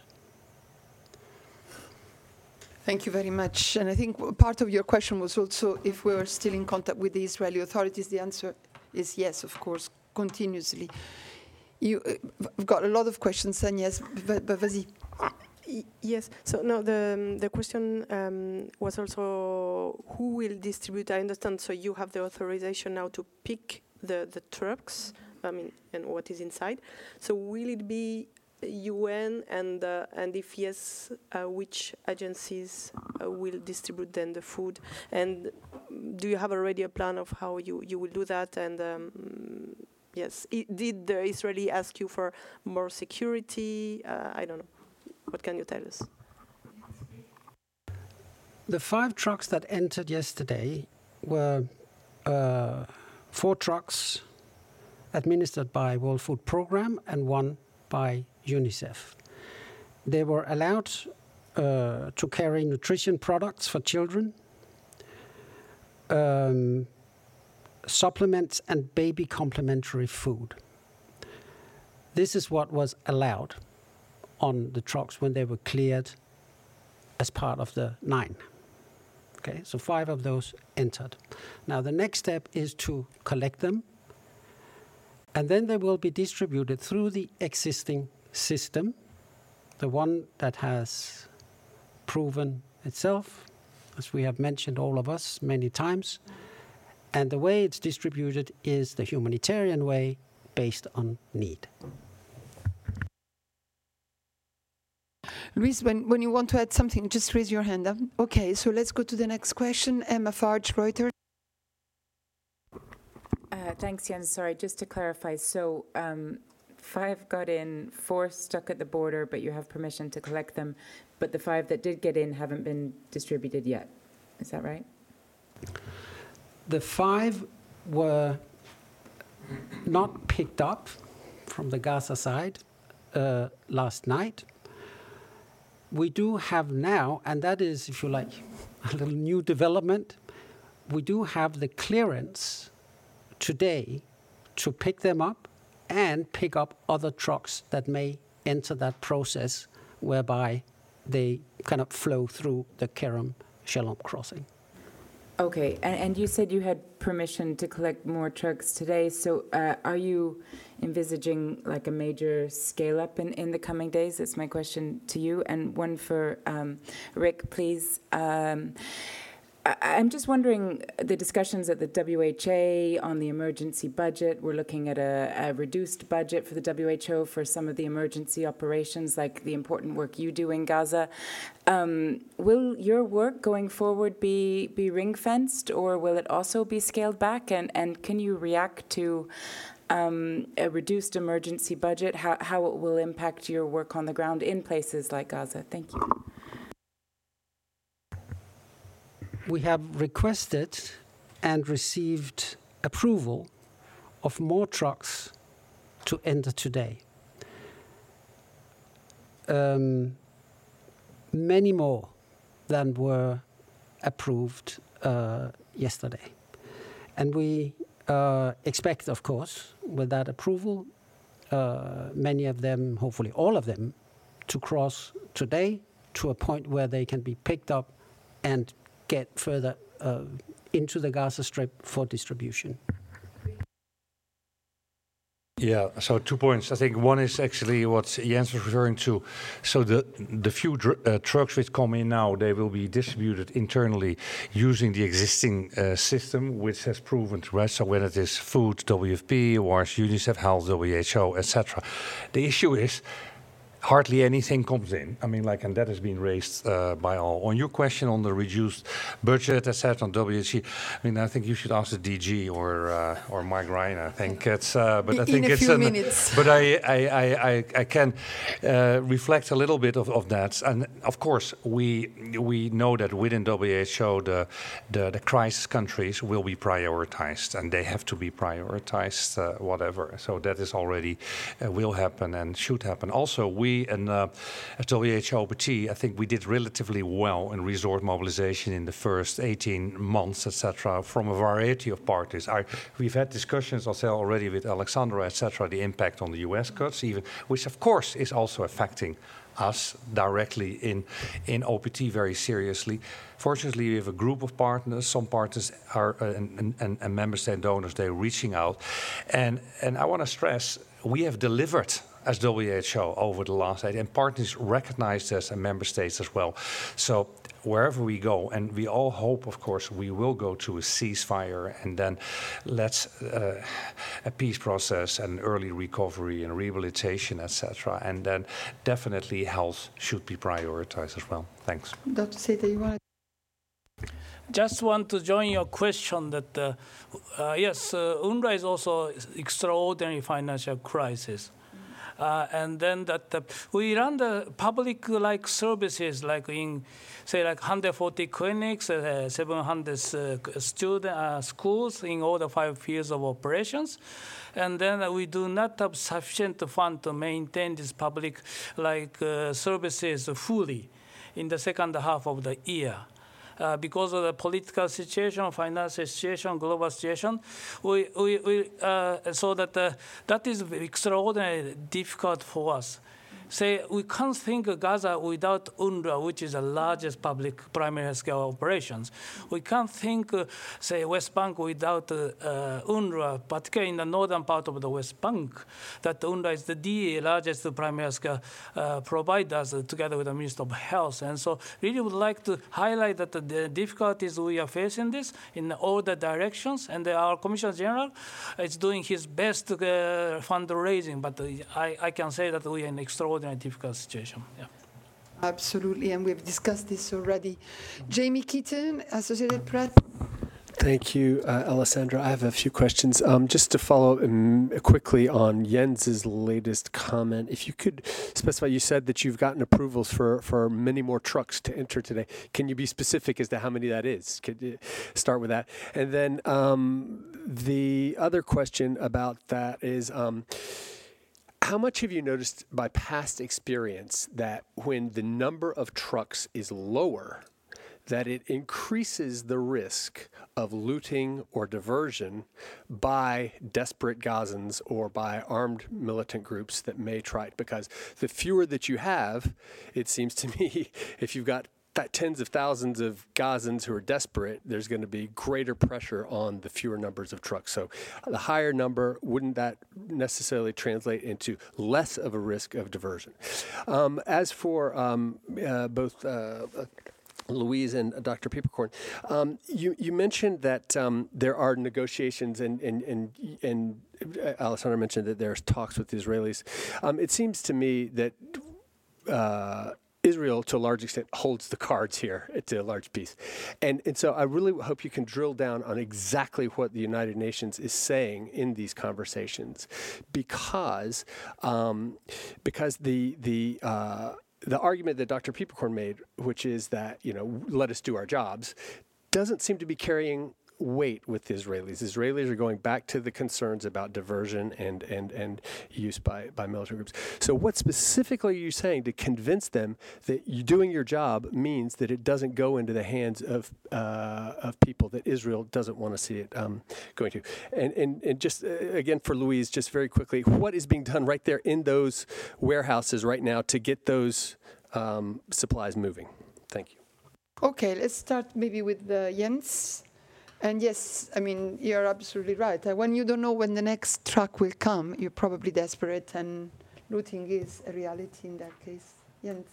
Thank you very much. And I think part of your question was also if we are still in contact with the Israeli authorities. The answer is yes, of course, continuously. You've got a lot of questions, and yes, but vas-y. Yes. So no, the question was also who will distribute. I understand. So you have the authorization now to pick the trucks. I mean, and what is inside. So will it be UN, and if yes, which agencies will distribute then the food? And do you have already a plan of how you will do that? And yes, did the Israeli ask you for more security? I don't know. What can you tell us? The 5 trucks that entered yesterday were 4 trucks administered by World Food Programme and 1 by UNICEF. They were allowed to carry nutrition products for children, supplements and baby complementary food. This is what was allowed on the trucks when they were cleared as part of the 9. Okay, so 5 of those entered. Now the next step is to collect them, and then they will be distributed through the existing system, the one that has proven itself, as we have mentioned, all of us, many times. And the way it's distributed is the humanitarian way, based on need. Luis, when you want to add something, just raise your hand up. Okay, so let's go to the next question. Emma Farge, Reuters. Thanks, Jens. Sorry, just to clarify. So 5 got in, 4 stuck at the border, but you have permission to collect them. But the 5 that did get in haven't been distributed yet. Is that right? The 5 were not picked up from the Gaza side last night. We do have now, and that is, if you like, a little new development, we do have the clearance today to pick them up and pick up other trucks that may enter that process whereby they kind of flow through the Kerem-Shalom crossing. Okay, and you said you had permission to collect more trucks today. So are you envisaging like a major scale up in the coming days? That's my question to you. And one for Rick, please. I'm just wondering, the discussions at the WHA on the emergency budget, we're looking at a reduced budget for the WHO for some of the emergency operations, like the important work you do in Gaza. Will your work going forward be ring-fenced, or will it also be scaled back? And can you react to a reduced emergency budget, how it will impact your work on the ground in places like Gaza? Thank you. We have requested and received approval of more trucks to enter today. Many more than were approved yesterday. And we expect, of course, with that approval, many of them, hopefully all of them, to cross today to a point where they can be picked up and get further into the Gaza Strip for distribution. Yeah, so 2 points. I think one is actually what Jens was referring to. So the few trucks which come in now, they will be distributed internally using the existing system, which has proven to rest. So when it is food, WFP, or UNICEF, Health, WHO, etc. The issue is hardly anything comes in. I mean, like, and that has been raised by all. On your question on the reduced budget, etc., on WHC, I mean, I think you should ask the DG or Mike Ryan. I think it's, but I think in a it's few minutes. But I can reflect a little bit of that. And of course, we know that within WHO, the crisis countries will be prioritized, and they have to be prioritized, whatever. So that is already will happen and should happen. Also, we and at WHO, I think we did relatively well in resource mobilization in the first 18 months, etc., from a variety of parties. We've had discussions also already with Alexandra, etc., the impact on the US cuts, even, which of course is also affecting us directly in OPT very seriously. Fortunately, we have a group of partners. Some partners are and member state donors, they're reaching out. And I want to stress, we have delivered as WHO over the last 8, and partners recognized us and member states as well. So wherever we go, and we all hope, of course, we will go to a ceasefire, and then let's a peace process and early recovery and rehabilitation, etc. And then definitely health should be prioritized as well. Thanks. Dr. Seita, you want to? Just want to join your question that, yes, UNRWA is also extraordinary financial crisis. And then that we run the public-like services, like in, say, like 140 clinics, 700 schools in all the 5 fields of operations. And then we do not have sufficient fund to maintain these public-like services fully in the second half of the year. Because of the political situation, financial situation, global situation, so that is extraordinarily difficult for us. say we can't think of Gaza without UNRWA, which is the largest public primary healthcare operations. We can't think, say, West Bank without UNRWA, particularly in the northern part of the West Bank, that UNRWA is the largest primary healthcare providers together with the Minister of Health. And so really would like to highlight that the difficulties we are facing this in all the directions, and our Commissioner General is doing his best fundraising, but I can say that we are in an extraordinarily difficult situation. Yeah. Absolutely, and we've discussed this already. Jamie Keaton, Associated Press. Thank you, Alessandra. I have a few questions. Just to follow up quickly on Jens's latest comment, if you could specify, you said that you've gotten approvals for many more trucks to enter today. Can you be specific as to how many that is? Could you start with that? And then the other question about that is, how much have you noticed by past experience that when the number of trucks is lower, that it increases the risk of looting or diversion by desperate Gazans or by armed militant groups that may try it? Because the fewer that you have, it seems to me, if you've got tens of thousands of Gazans who are desperate, there's going to be greater pressure on the fewer numbers of trucks. So the higher number, wouldn't that necessarily translate into less of a risk of diversion? As for both Louise and Dr. Peeperkorn, you mentioned that there are negotiations, and Alessandra mentioned that there's talks with the Israelis. It seems to me that Israel, to a large extent, holds the cards here to a large piece. And so I really hope you can drill down on exactly what the United Nations is saying in these conversations, because the argument that Dr. Peeperkorn made, which is that, let us do our jobs, doesn't seem to be carrying weight with the Israelis. Israelis are going back to the concerns about diversion and use by military groups. So what specifically are you saying to convince them that you doing your job means that it doesn't go into the hands of people that Israel doesn't want to see it going to? And just again for Louise, just very quickly, what is being done right there in those warehouses right now to get those supplies moving? Thank you. Okay, let's start maybe with Jens. And yes, I mean, you're absolutely right. When you don't know when the next truck will come, you're probably desperate, and looting is a reality in that case. Jens.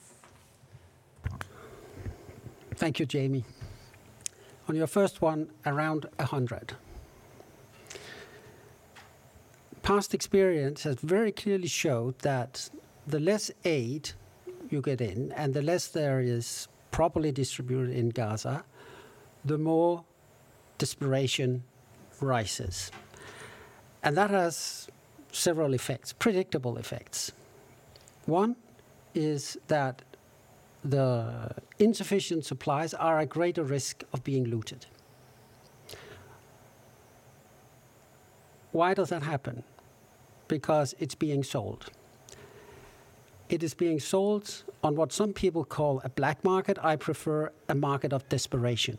Thank you, Jamie. On your first one, around 100. Past experience has very clearly showed that the less aid you get in and the less there is properly distributed in Gaza, the more desperation rises. And that has several effects, predictable effects. One is that the insufficient supplies are at greater risk of being looted. Why does that happen? Because it's being sold. It is being sold on what some people call a black market. I prefer a market of desperation.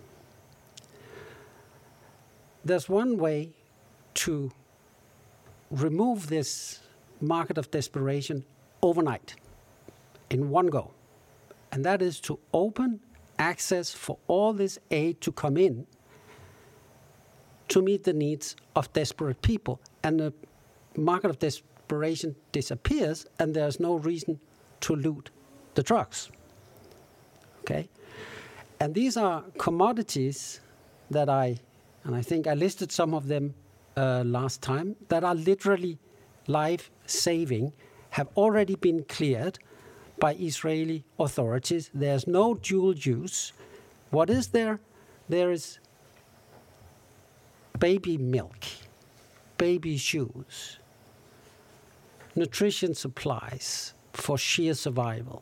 There's one way to remove this market of desperation overnight, in one go, and that is to open access for all this aid to come in to meet the needs of desperate people. And the market of desperation disappears, and there's no reason to loot the trucks. Okay? And these are commodities that I think I listed some of them last time, that are literally life-saving, have already been cleared by Israeli authorities. There's no dual use. What is there? There is baby milk, baby shoes, nutrition supplies for sheer survival.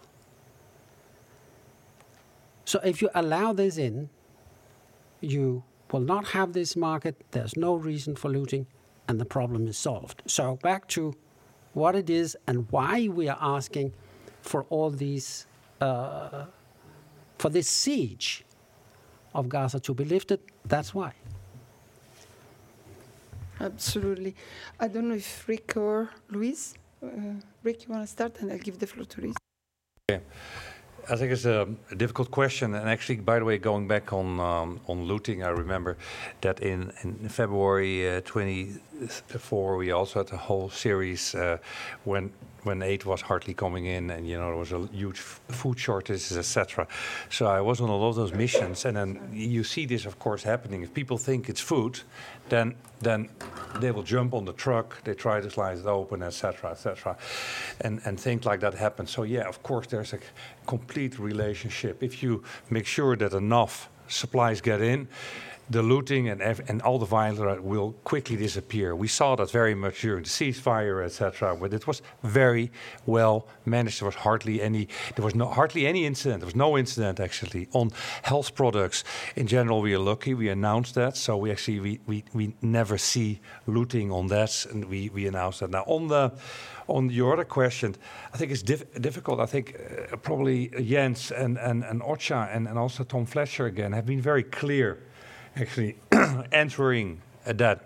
So if you allow this in, you will not have this market, there's no reason for looting, and the problem is solved. So back to what it is and why we are asking for all these, for this siege of Gaza to be lifted. That's why. Absolutely. I don't know if Rick or Louise? Rick, you want to start, and I'll give the floor to Reese. Okay. I think it's a difficult question, and actually, by the way, going back on looting, I remember that in February 24, we also had a whole series when aid was hardly coming in, and there was a huge food shortages, etc. So I was on a lot of those missions, and then you see this, of course, happening. If people think it's food, then they will jump on the truck, they try to slice it open, etc., and things like that happen. So yeah, of course, there's a complete relationship. If you make sure that enough supplies get in, the looting and all the violence will quickly disappear. We saw that very much during the ceasefire, etc. But it was very well managed. There was hardly any incident. There was no incident actually on health products. In general, we are lucky. We announced that, so we never see looting on that, and we announced that. Now on your other question, I think it's difficult. I think probably Jens and Otja and also Tom Fletcher again have been very clear. Actually, answering that.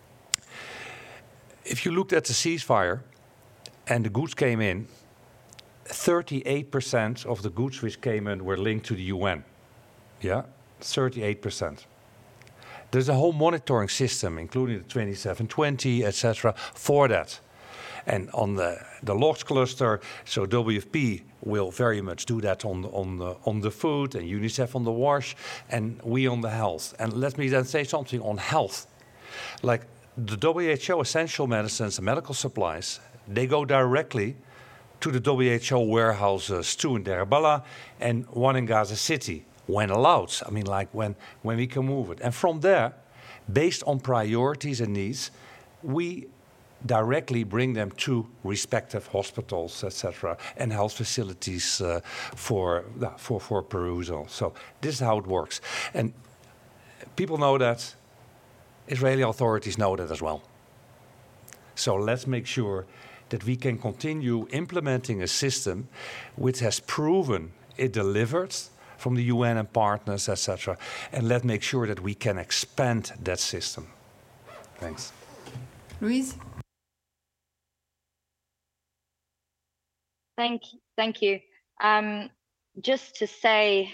If you looked at the ceasefire and the goods came in, 38% of the goods which came in were linked to the UN. Yeah, 38%. There's a whole monitoring system, including the 2720, etc., for that. And on the logs cluster, so WFP will very much do that on the food, and UNICEF on the wash, and we on the health. And let me then say something on health. Like the WHO essential medicines and medical supplies, they go directly to the WHO warehouses, two in Deir el-Balah and one in Gaza City, when allowed. I mean, like when we can move it. And from there, based on priorities and needs, we directly bring them to respective hospitals, etc., and health facilities for perusal. So this is how it works. And people know that. Israeli authorities know that as well. So let's make sure that we can continue implementing a system which has proven it delivered from the UN and partners, etc., and let's make sure that we can expand that system. Thanks. Louise? Thank you. Just to say,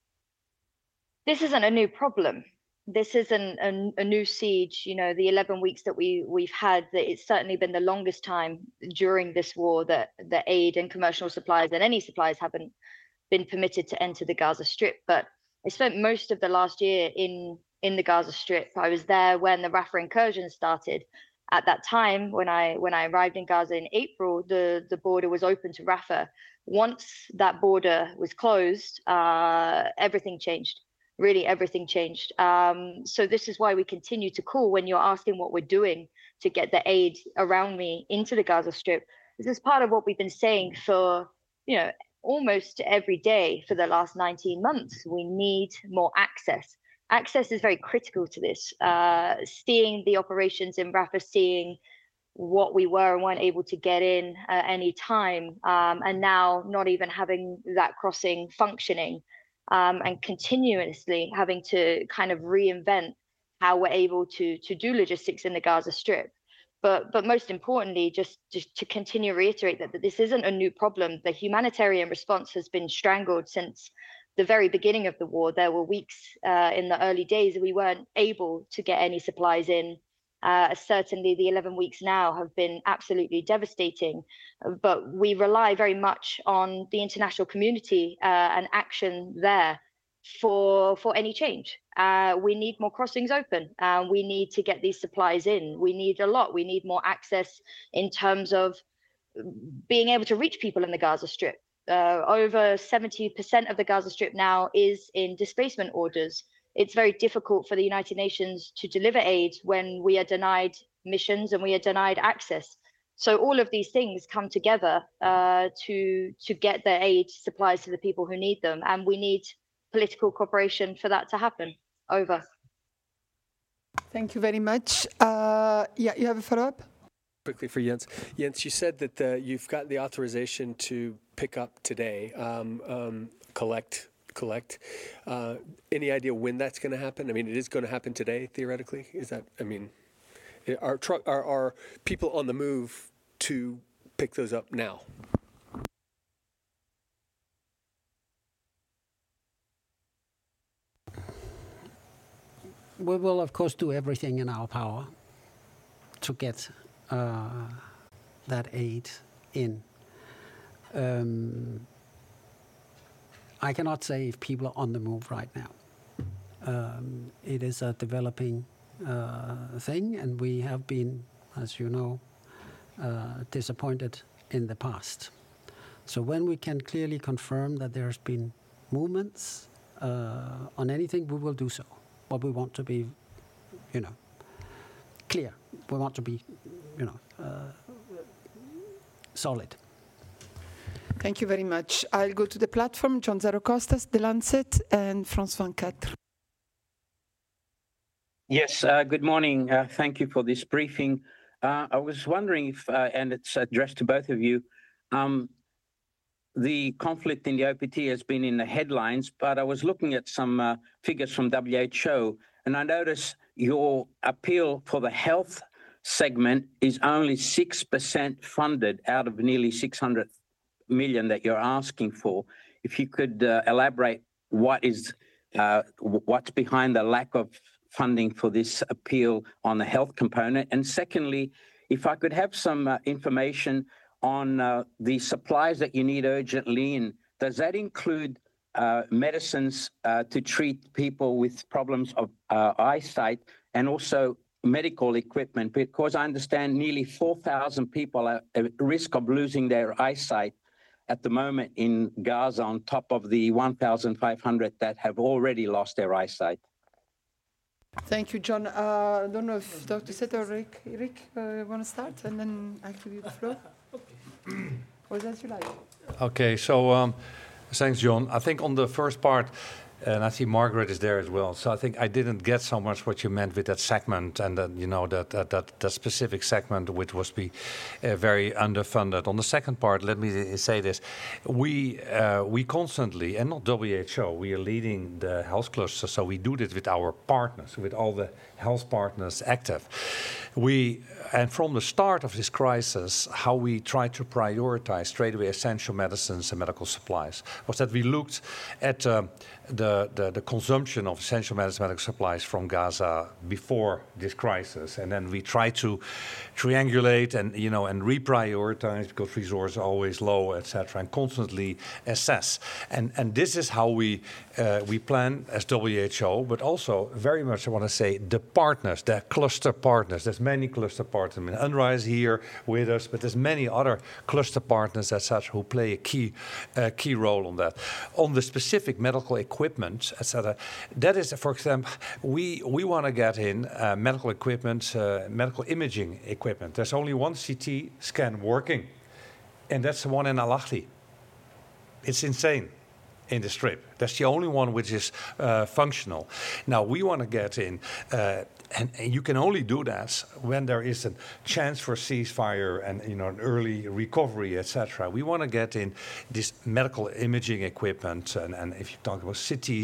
this isn't a new problem. This isn't a new siege. The 11 weeks that we've had, that it's certainly been the longest time during this war that the aid and commercial supplies and any supplies haven't been permitted to enter the Gaza Strip. But I spent most of the last year in the Gaza Strip. I was there when the Rafah incursion started. At that time, when I arrived in Gaza in April, the border was open to Rafah. Once that border was closed, everything changed. Really, everything changed. So this is why we continue to call when you're asking what we're doing to get the aid around me into the Gaza Strip. This is part of what we've been saying for, almost every day for the last 19 months. We need more access. Access is very critical to this. Seeing the operations in Rafah, seeing what we were and weren't able to get in at any time, and now not even having that crossing functioning, and continuously having to kind of reinvent how we're able to do logistics in the Gaza Strip. But most importantly, just to continue to reiterate that this isn't a new problem. The humanitarian response has been strangled since the very beginning of the war. There were weeks in the early days we weren't able to get any supplies in. Certainly the 11 weeks now have been absolutely devastating, but we rely very much on the international community and action there for any change. We need more crossings open. We need to get these supplies in. We need a lot. We need more access in terms of being able to reach people in the Gaza Strip. Over 70% of the Gaza Strip now is in displacement orders. It's very difficult for the United Nations to deliver aid when we are denied missions and we are denied access. So all of these things come together to get the aid supplies to the people who need them. And we need political cooperation for that to happen. Over. Thank you very much. You have a follow-up? Quickly for Jens. Jens, you said that you've got the authorization to pick up today, collect. Any idea when that's going to happen? I mean, it is going to happen today, theoretically. Is that? I mean, are people on the move to pick those up now? We will, of course, do everything in our power to get that aid in. I cannot say if people are on the move right now. It is a developing thing, and we have been, as you know, disappointed in the past. So when we can clearly confirm that there's been movements on anything, we will do so. But we want to be, clear. We want to be, solid. Thank you very much. I'll go to the platform. John Zarocostas, The Lancet, and France 24. Yes, good morning. Thank you for this briefing. I was wondering if, and it's addressed to both of you, the conflict in the OPT has been in the headlines, but I was looking at some figures from WHO, and I noticed your appeal for the health segment is only 6% funded out of nearly 600 million that you're asking for. If you could elaborate what's behind the lack of funding for this appeal on the health component. And secondly, if I could have some information on the supplies that you need urgently, and does that include medicines to treat people with problems of eyesight, and also medical equipment? Because I understand nearly 4,000 people are at risk of losing their eyesight at the moment in Gaza, on top of the 1,500 that have already lost their eyesight. Thank you, John. I don't know if Dr. Seita or Rick want to start, and then I give you the floor. Or as you like. Okay, so thanks, John. I think on the first part, and I see Margaret is there as well. So I think I didn't get so much what you meant with that segment, and that specific segment which was very underfunded. On the second part, let me say this: we constantly, and not WHO, we are leading the health cluster, so we do this with our partners, with all the health partners active. And from the start of this crisis, how we tried to prioritize straight away essential medicines and medical supplies was that we looked at the consumption of essential medicine and medical supplies from Gaza before this crisis, and then we tried to triangulate and reprioritize because resources are always low, etc., and constantly assess. And this is how we plan as WHO, but also very much I want to say the partners, the cluster partners. There's many cluster partners. I mean, UNRWA is here with us, but there's many other cluster partners, etc., who play a key role on that. On the specific medical equipment, etc., that is, for example, we want to get in medical equipment, medical imaging equipment. There's only one CT scan working, and that's the one in Al Ahli. It's insane. In the Strip. That's the only one which is functional. Now, we want to get in, and you can only do that when there is a chance for ceasefire and an early recovery, etc. We want to get in this medical imaging equipment, and if you talk about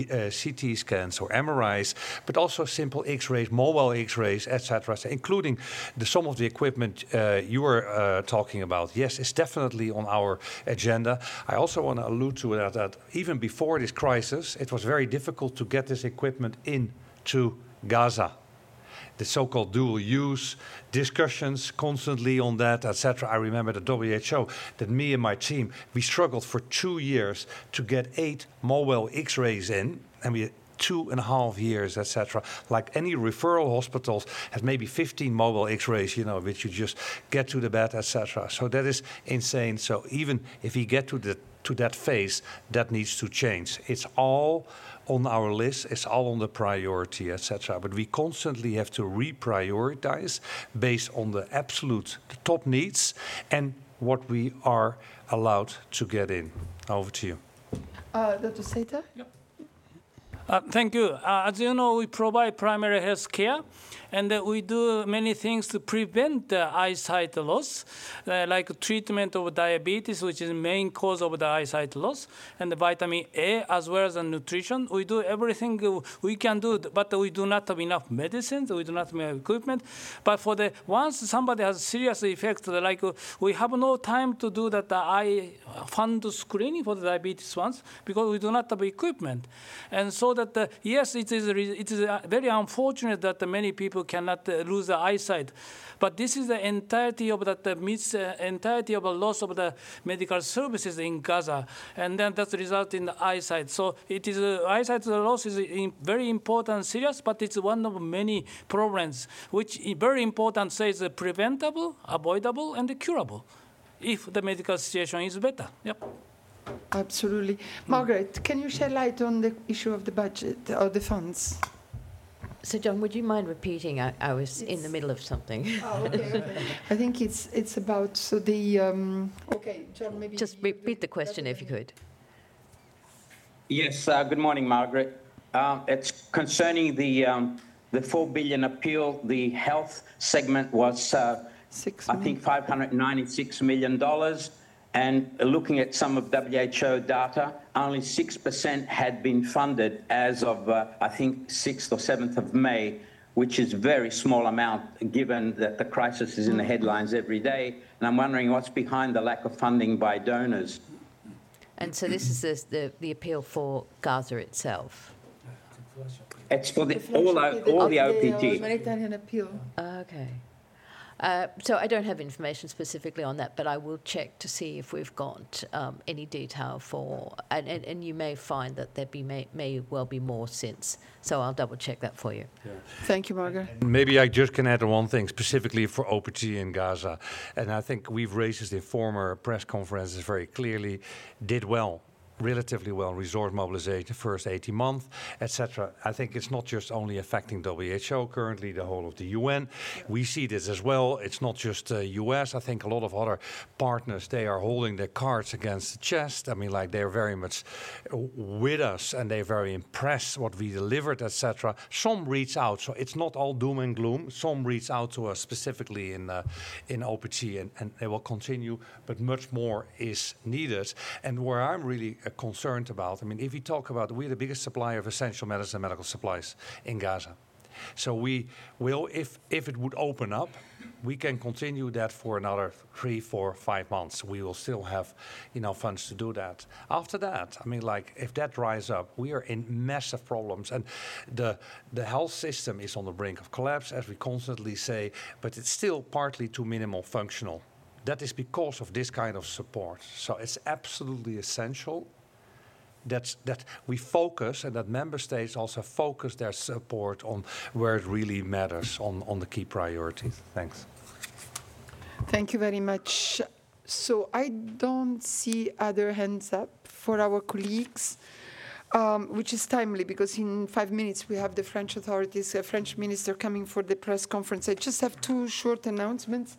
CT scans or MRIs, but also simple X-rays, mobile X-rays, etc., including some of the equipment you were talking about. Yes, it's definitely on our agenda. I also want to allude to that even before this crisis, it was very difficult to get this equipment into Gaza. The so-called dual use discussions constantly on that, etc. I remember the WHO, that me and my team, we struggled for 2 years to get 8 mobile X-rays in, and we 2.5 years, etc. Like any referral hospitals has maybe 15 mobile X-rays, which you just get to the bed, etc. So that is insane. So even if we get to that phase, that needs to change. It's all on our list, it's all on the priority, etc. But we constantly have to reprioritize based on the top needs and what we are allowed to get in. Over to you. Dr. Seita? Yep. Thank you. As you know, we provide primary health care, and we do many things to prevent eyesight loss, like treatment of diabetes, which is the main cause of the eyesight loss, and the vitamin A, as well as the nutrition. We do everything we can do, but we do not have enough medicines, we do not have enough equipment. But for the once somebody has serious effects, like we have no time to do that eye fund screening for the diabetes ones, because we do not have equipment. And so that, yes, it is very unfortunate that many people cannot lose their eyesight. But this is the entirety of entirety of the loss of the medical services in Gaza, and then that results in the eyesight. So it is eyesight loss is very important, serious, but it's one of many problems, which is very important. Says preventable, avoidable, and curable, if the medical situation is better. Yep. Absolutely. Margaret, can you shed light on the issue of the budget or the funds? So, John, would you mind repeating? I was in the middle of something. Oh, okay. I think it's about the. Okay, John, maybe just repeat the question if you could. Yes. Good morning, Margaret. It's concerning the 4 billion appeal. The health segment was, I think, $596 million. And looking at some of WHO data, only 6% had been funded as of, I think, 6th or 7th of May, which is a very small amount given that the crisis is in the headlines every day. And I'm wondering what's behind the lack of funding by donors. And so this is the appeal for Gaza itself? It's for all the OPT. Humanitarian appeal. Okay. So I don't have information specifically on that, but I will check to see if we've got any detail for, and you may find that there may well be more since. So I'll double check that for you. Yeah. Thank you, Margaret. Maybe I just can add one thing specifically for OPT in Gaza. And I think we've raised this in former press conferences very clearly, did well. Relatively well, resource mobilization, first 18 months, etc. I think it's not just only affecting WHO currently, the whole of the UN. We see this as well. It's not just US. I think a lot of other partners, they are holding their cards against the chest. I mean, like they're very much with us and they're very impressed what we delivered, etc. Some reach out, so it's not all doom and gloom. Some reach out to us specifically in OPT and they will continue, but much more is needed. And where I'm really concerned about, I mean, if we talk about, we're the biggest supplier of essential medicine and medical supplies in Gaza. So we will, if it would open up, we can continue that for another 3, 4, 5 months. We will still have, funds to do that. After that, I mean, like, if that dries up, we are in massive problems. And the health system is on the brink of collapse, as we constantly say, but it's still partly too minimal functional. That is because of this kind of support. So it's absolutely essential that we focus and that member states also focus their support on where it really matters, on the key priorities. Thanks. Thank you very much. So I don't see other hands up for our colleagues, which is timely because in 5 minutes we have the French authorities, a French minister coming for the press conference. I just have 2 short announcements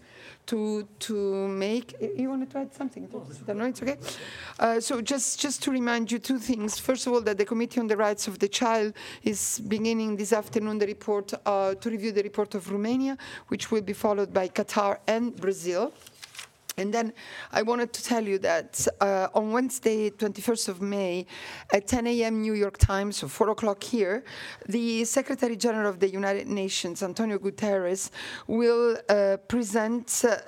to make. You wanted to add something? No, it's okay. So just to remind you 2 things. First of all, that the Committee on the Rights of the Child is beginning this afternoon the report to review the report of Romania, which will be followed by Qatar and Brazil. And then I wanted to tell you that on Wednesday, 21st of May, at 10 a.m. New York time, so 4 o'clock here, the Secretary General of the United Nations, Antonio Guterres, will present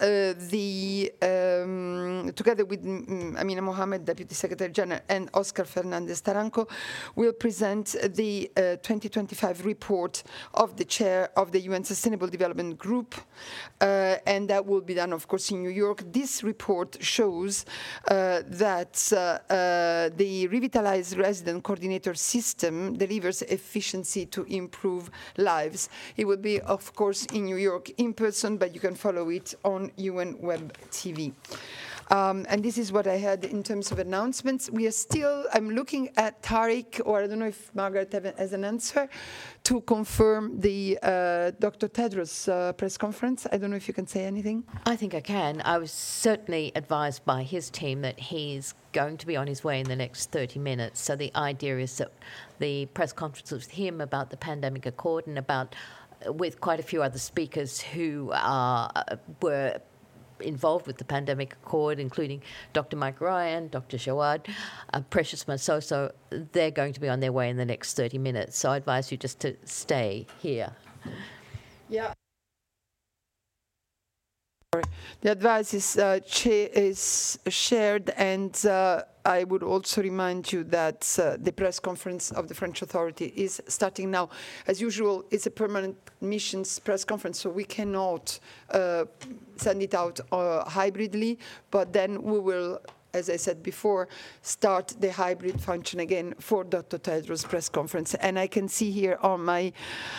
together with Amina Mohamed, Deputy Secretary General, and Oscar Fernandez Taranco, will present the 2025 report of the chair of the UN Sustainable Development Group. And that will be done, of course, in New York. This report shows that the revitalized resident coordinator system delivers efficiency to improve lives. It will be, of course, in New York in person, but you can follow it on UN Web TV. And this is what I had in terms of announcements. I'm looking at Tariq, or I don't know if Margaret has an answer, to confirm the Dr. Tedros press conference. I don't know if you can say anything. I think I can. I was certainly advised by his team that he's going to be on his way in the next 30 minutes. So the idea is that the press conference with him about the pandemic accord and with quite a few other speakers who were involved with the pandemic accord, including Dr. Mike Ryan, Dr. Jawad, Precious Masoso, they're going to be on their way in the next 30 minutes. So I advise you just to stay here. Yeah. The advice is shared, and I would also remind you that the press conference of the French authority is starting now. As usual, it's a permanent missions press conference, so we cannot send it out hybridly, but then we will, as I said before, start the hybrid function again for Dr. Tedros' press conference. And I can see here on my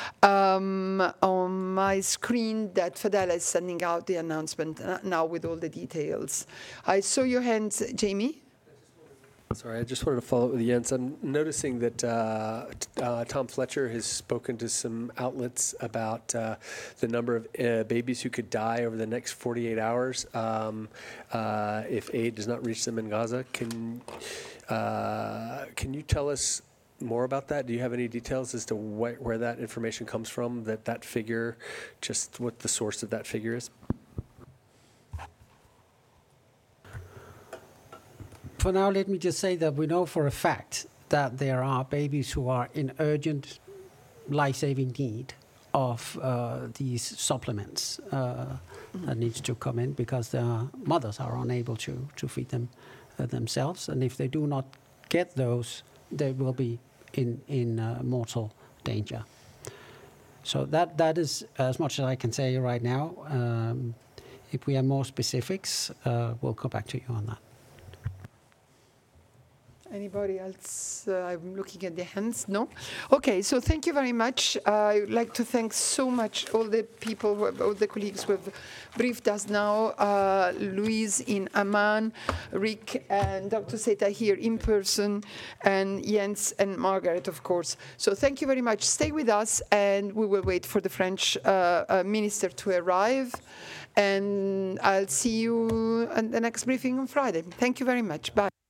screen that Fadela is sending out the announcement now with all the details. I saw your hands, Jamie. Sorry, I just wanted to follow up with Jens. I'm noticing that Tom Fletcher has spoken to some outlets about the number of babies who could die over the next 48 hours if aid does not reach them in Gaza. Can you tell us more about that? Do you have any details as to where that information comes from, that figure, just what the source of that figure is? For now, let me just say that we know for a fact that there are babies who are in urgent life-saving need of these supplements that needs to come in because their mothers are unable to feed them themselves. And if they do not get those, they will be in mortal danger. So that is as much as I can say right now. If we have more specifics, we'll come back to you on that. Anybody else? I'm looking at the hands. No? Okay, so thank you very much. I would like to thank so much all the people, all the colleagues who have briefed us now. Louise in Amman, Rick and Dr. Seta here in person, and Jens and Margaret, of course. So thank you very much. Stay with us, and we will wait for the French minister to arrive. And I'll see you at the next briefing on Friday. Thank you very much. Bye.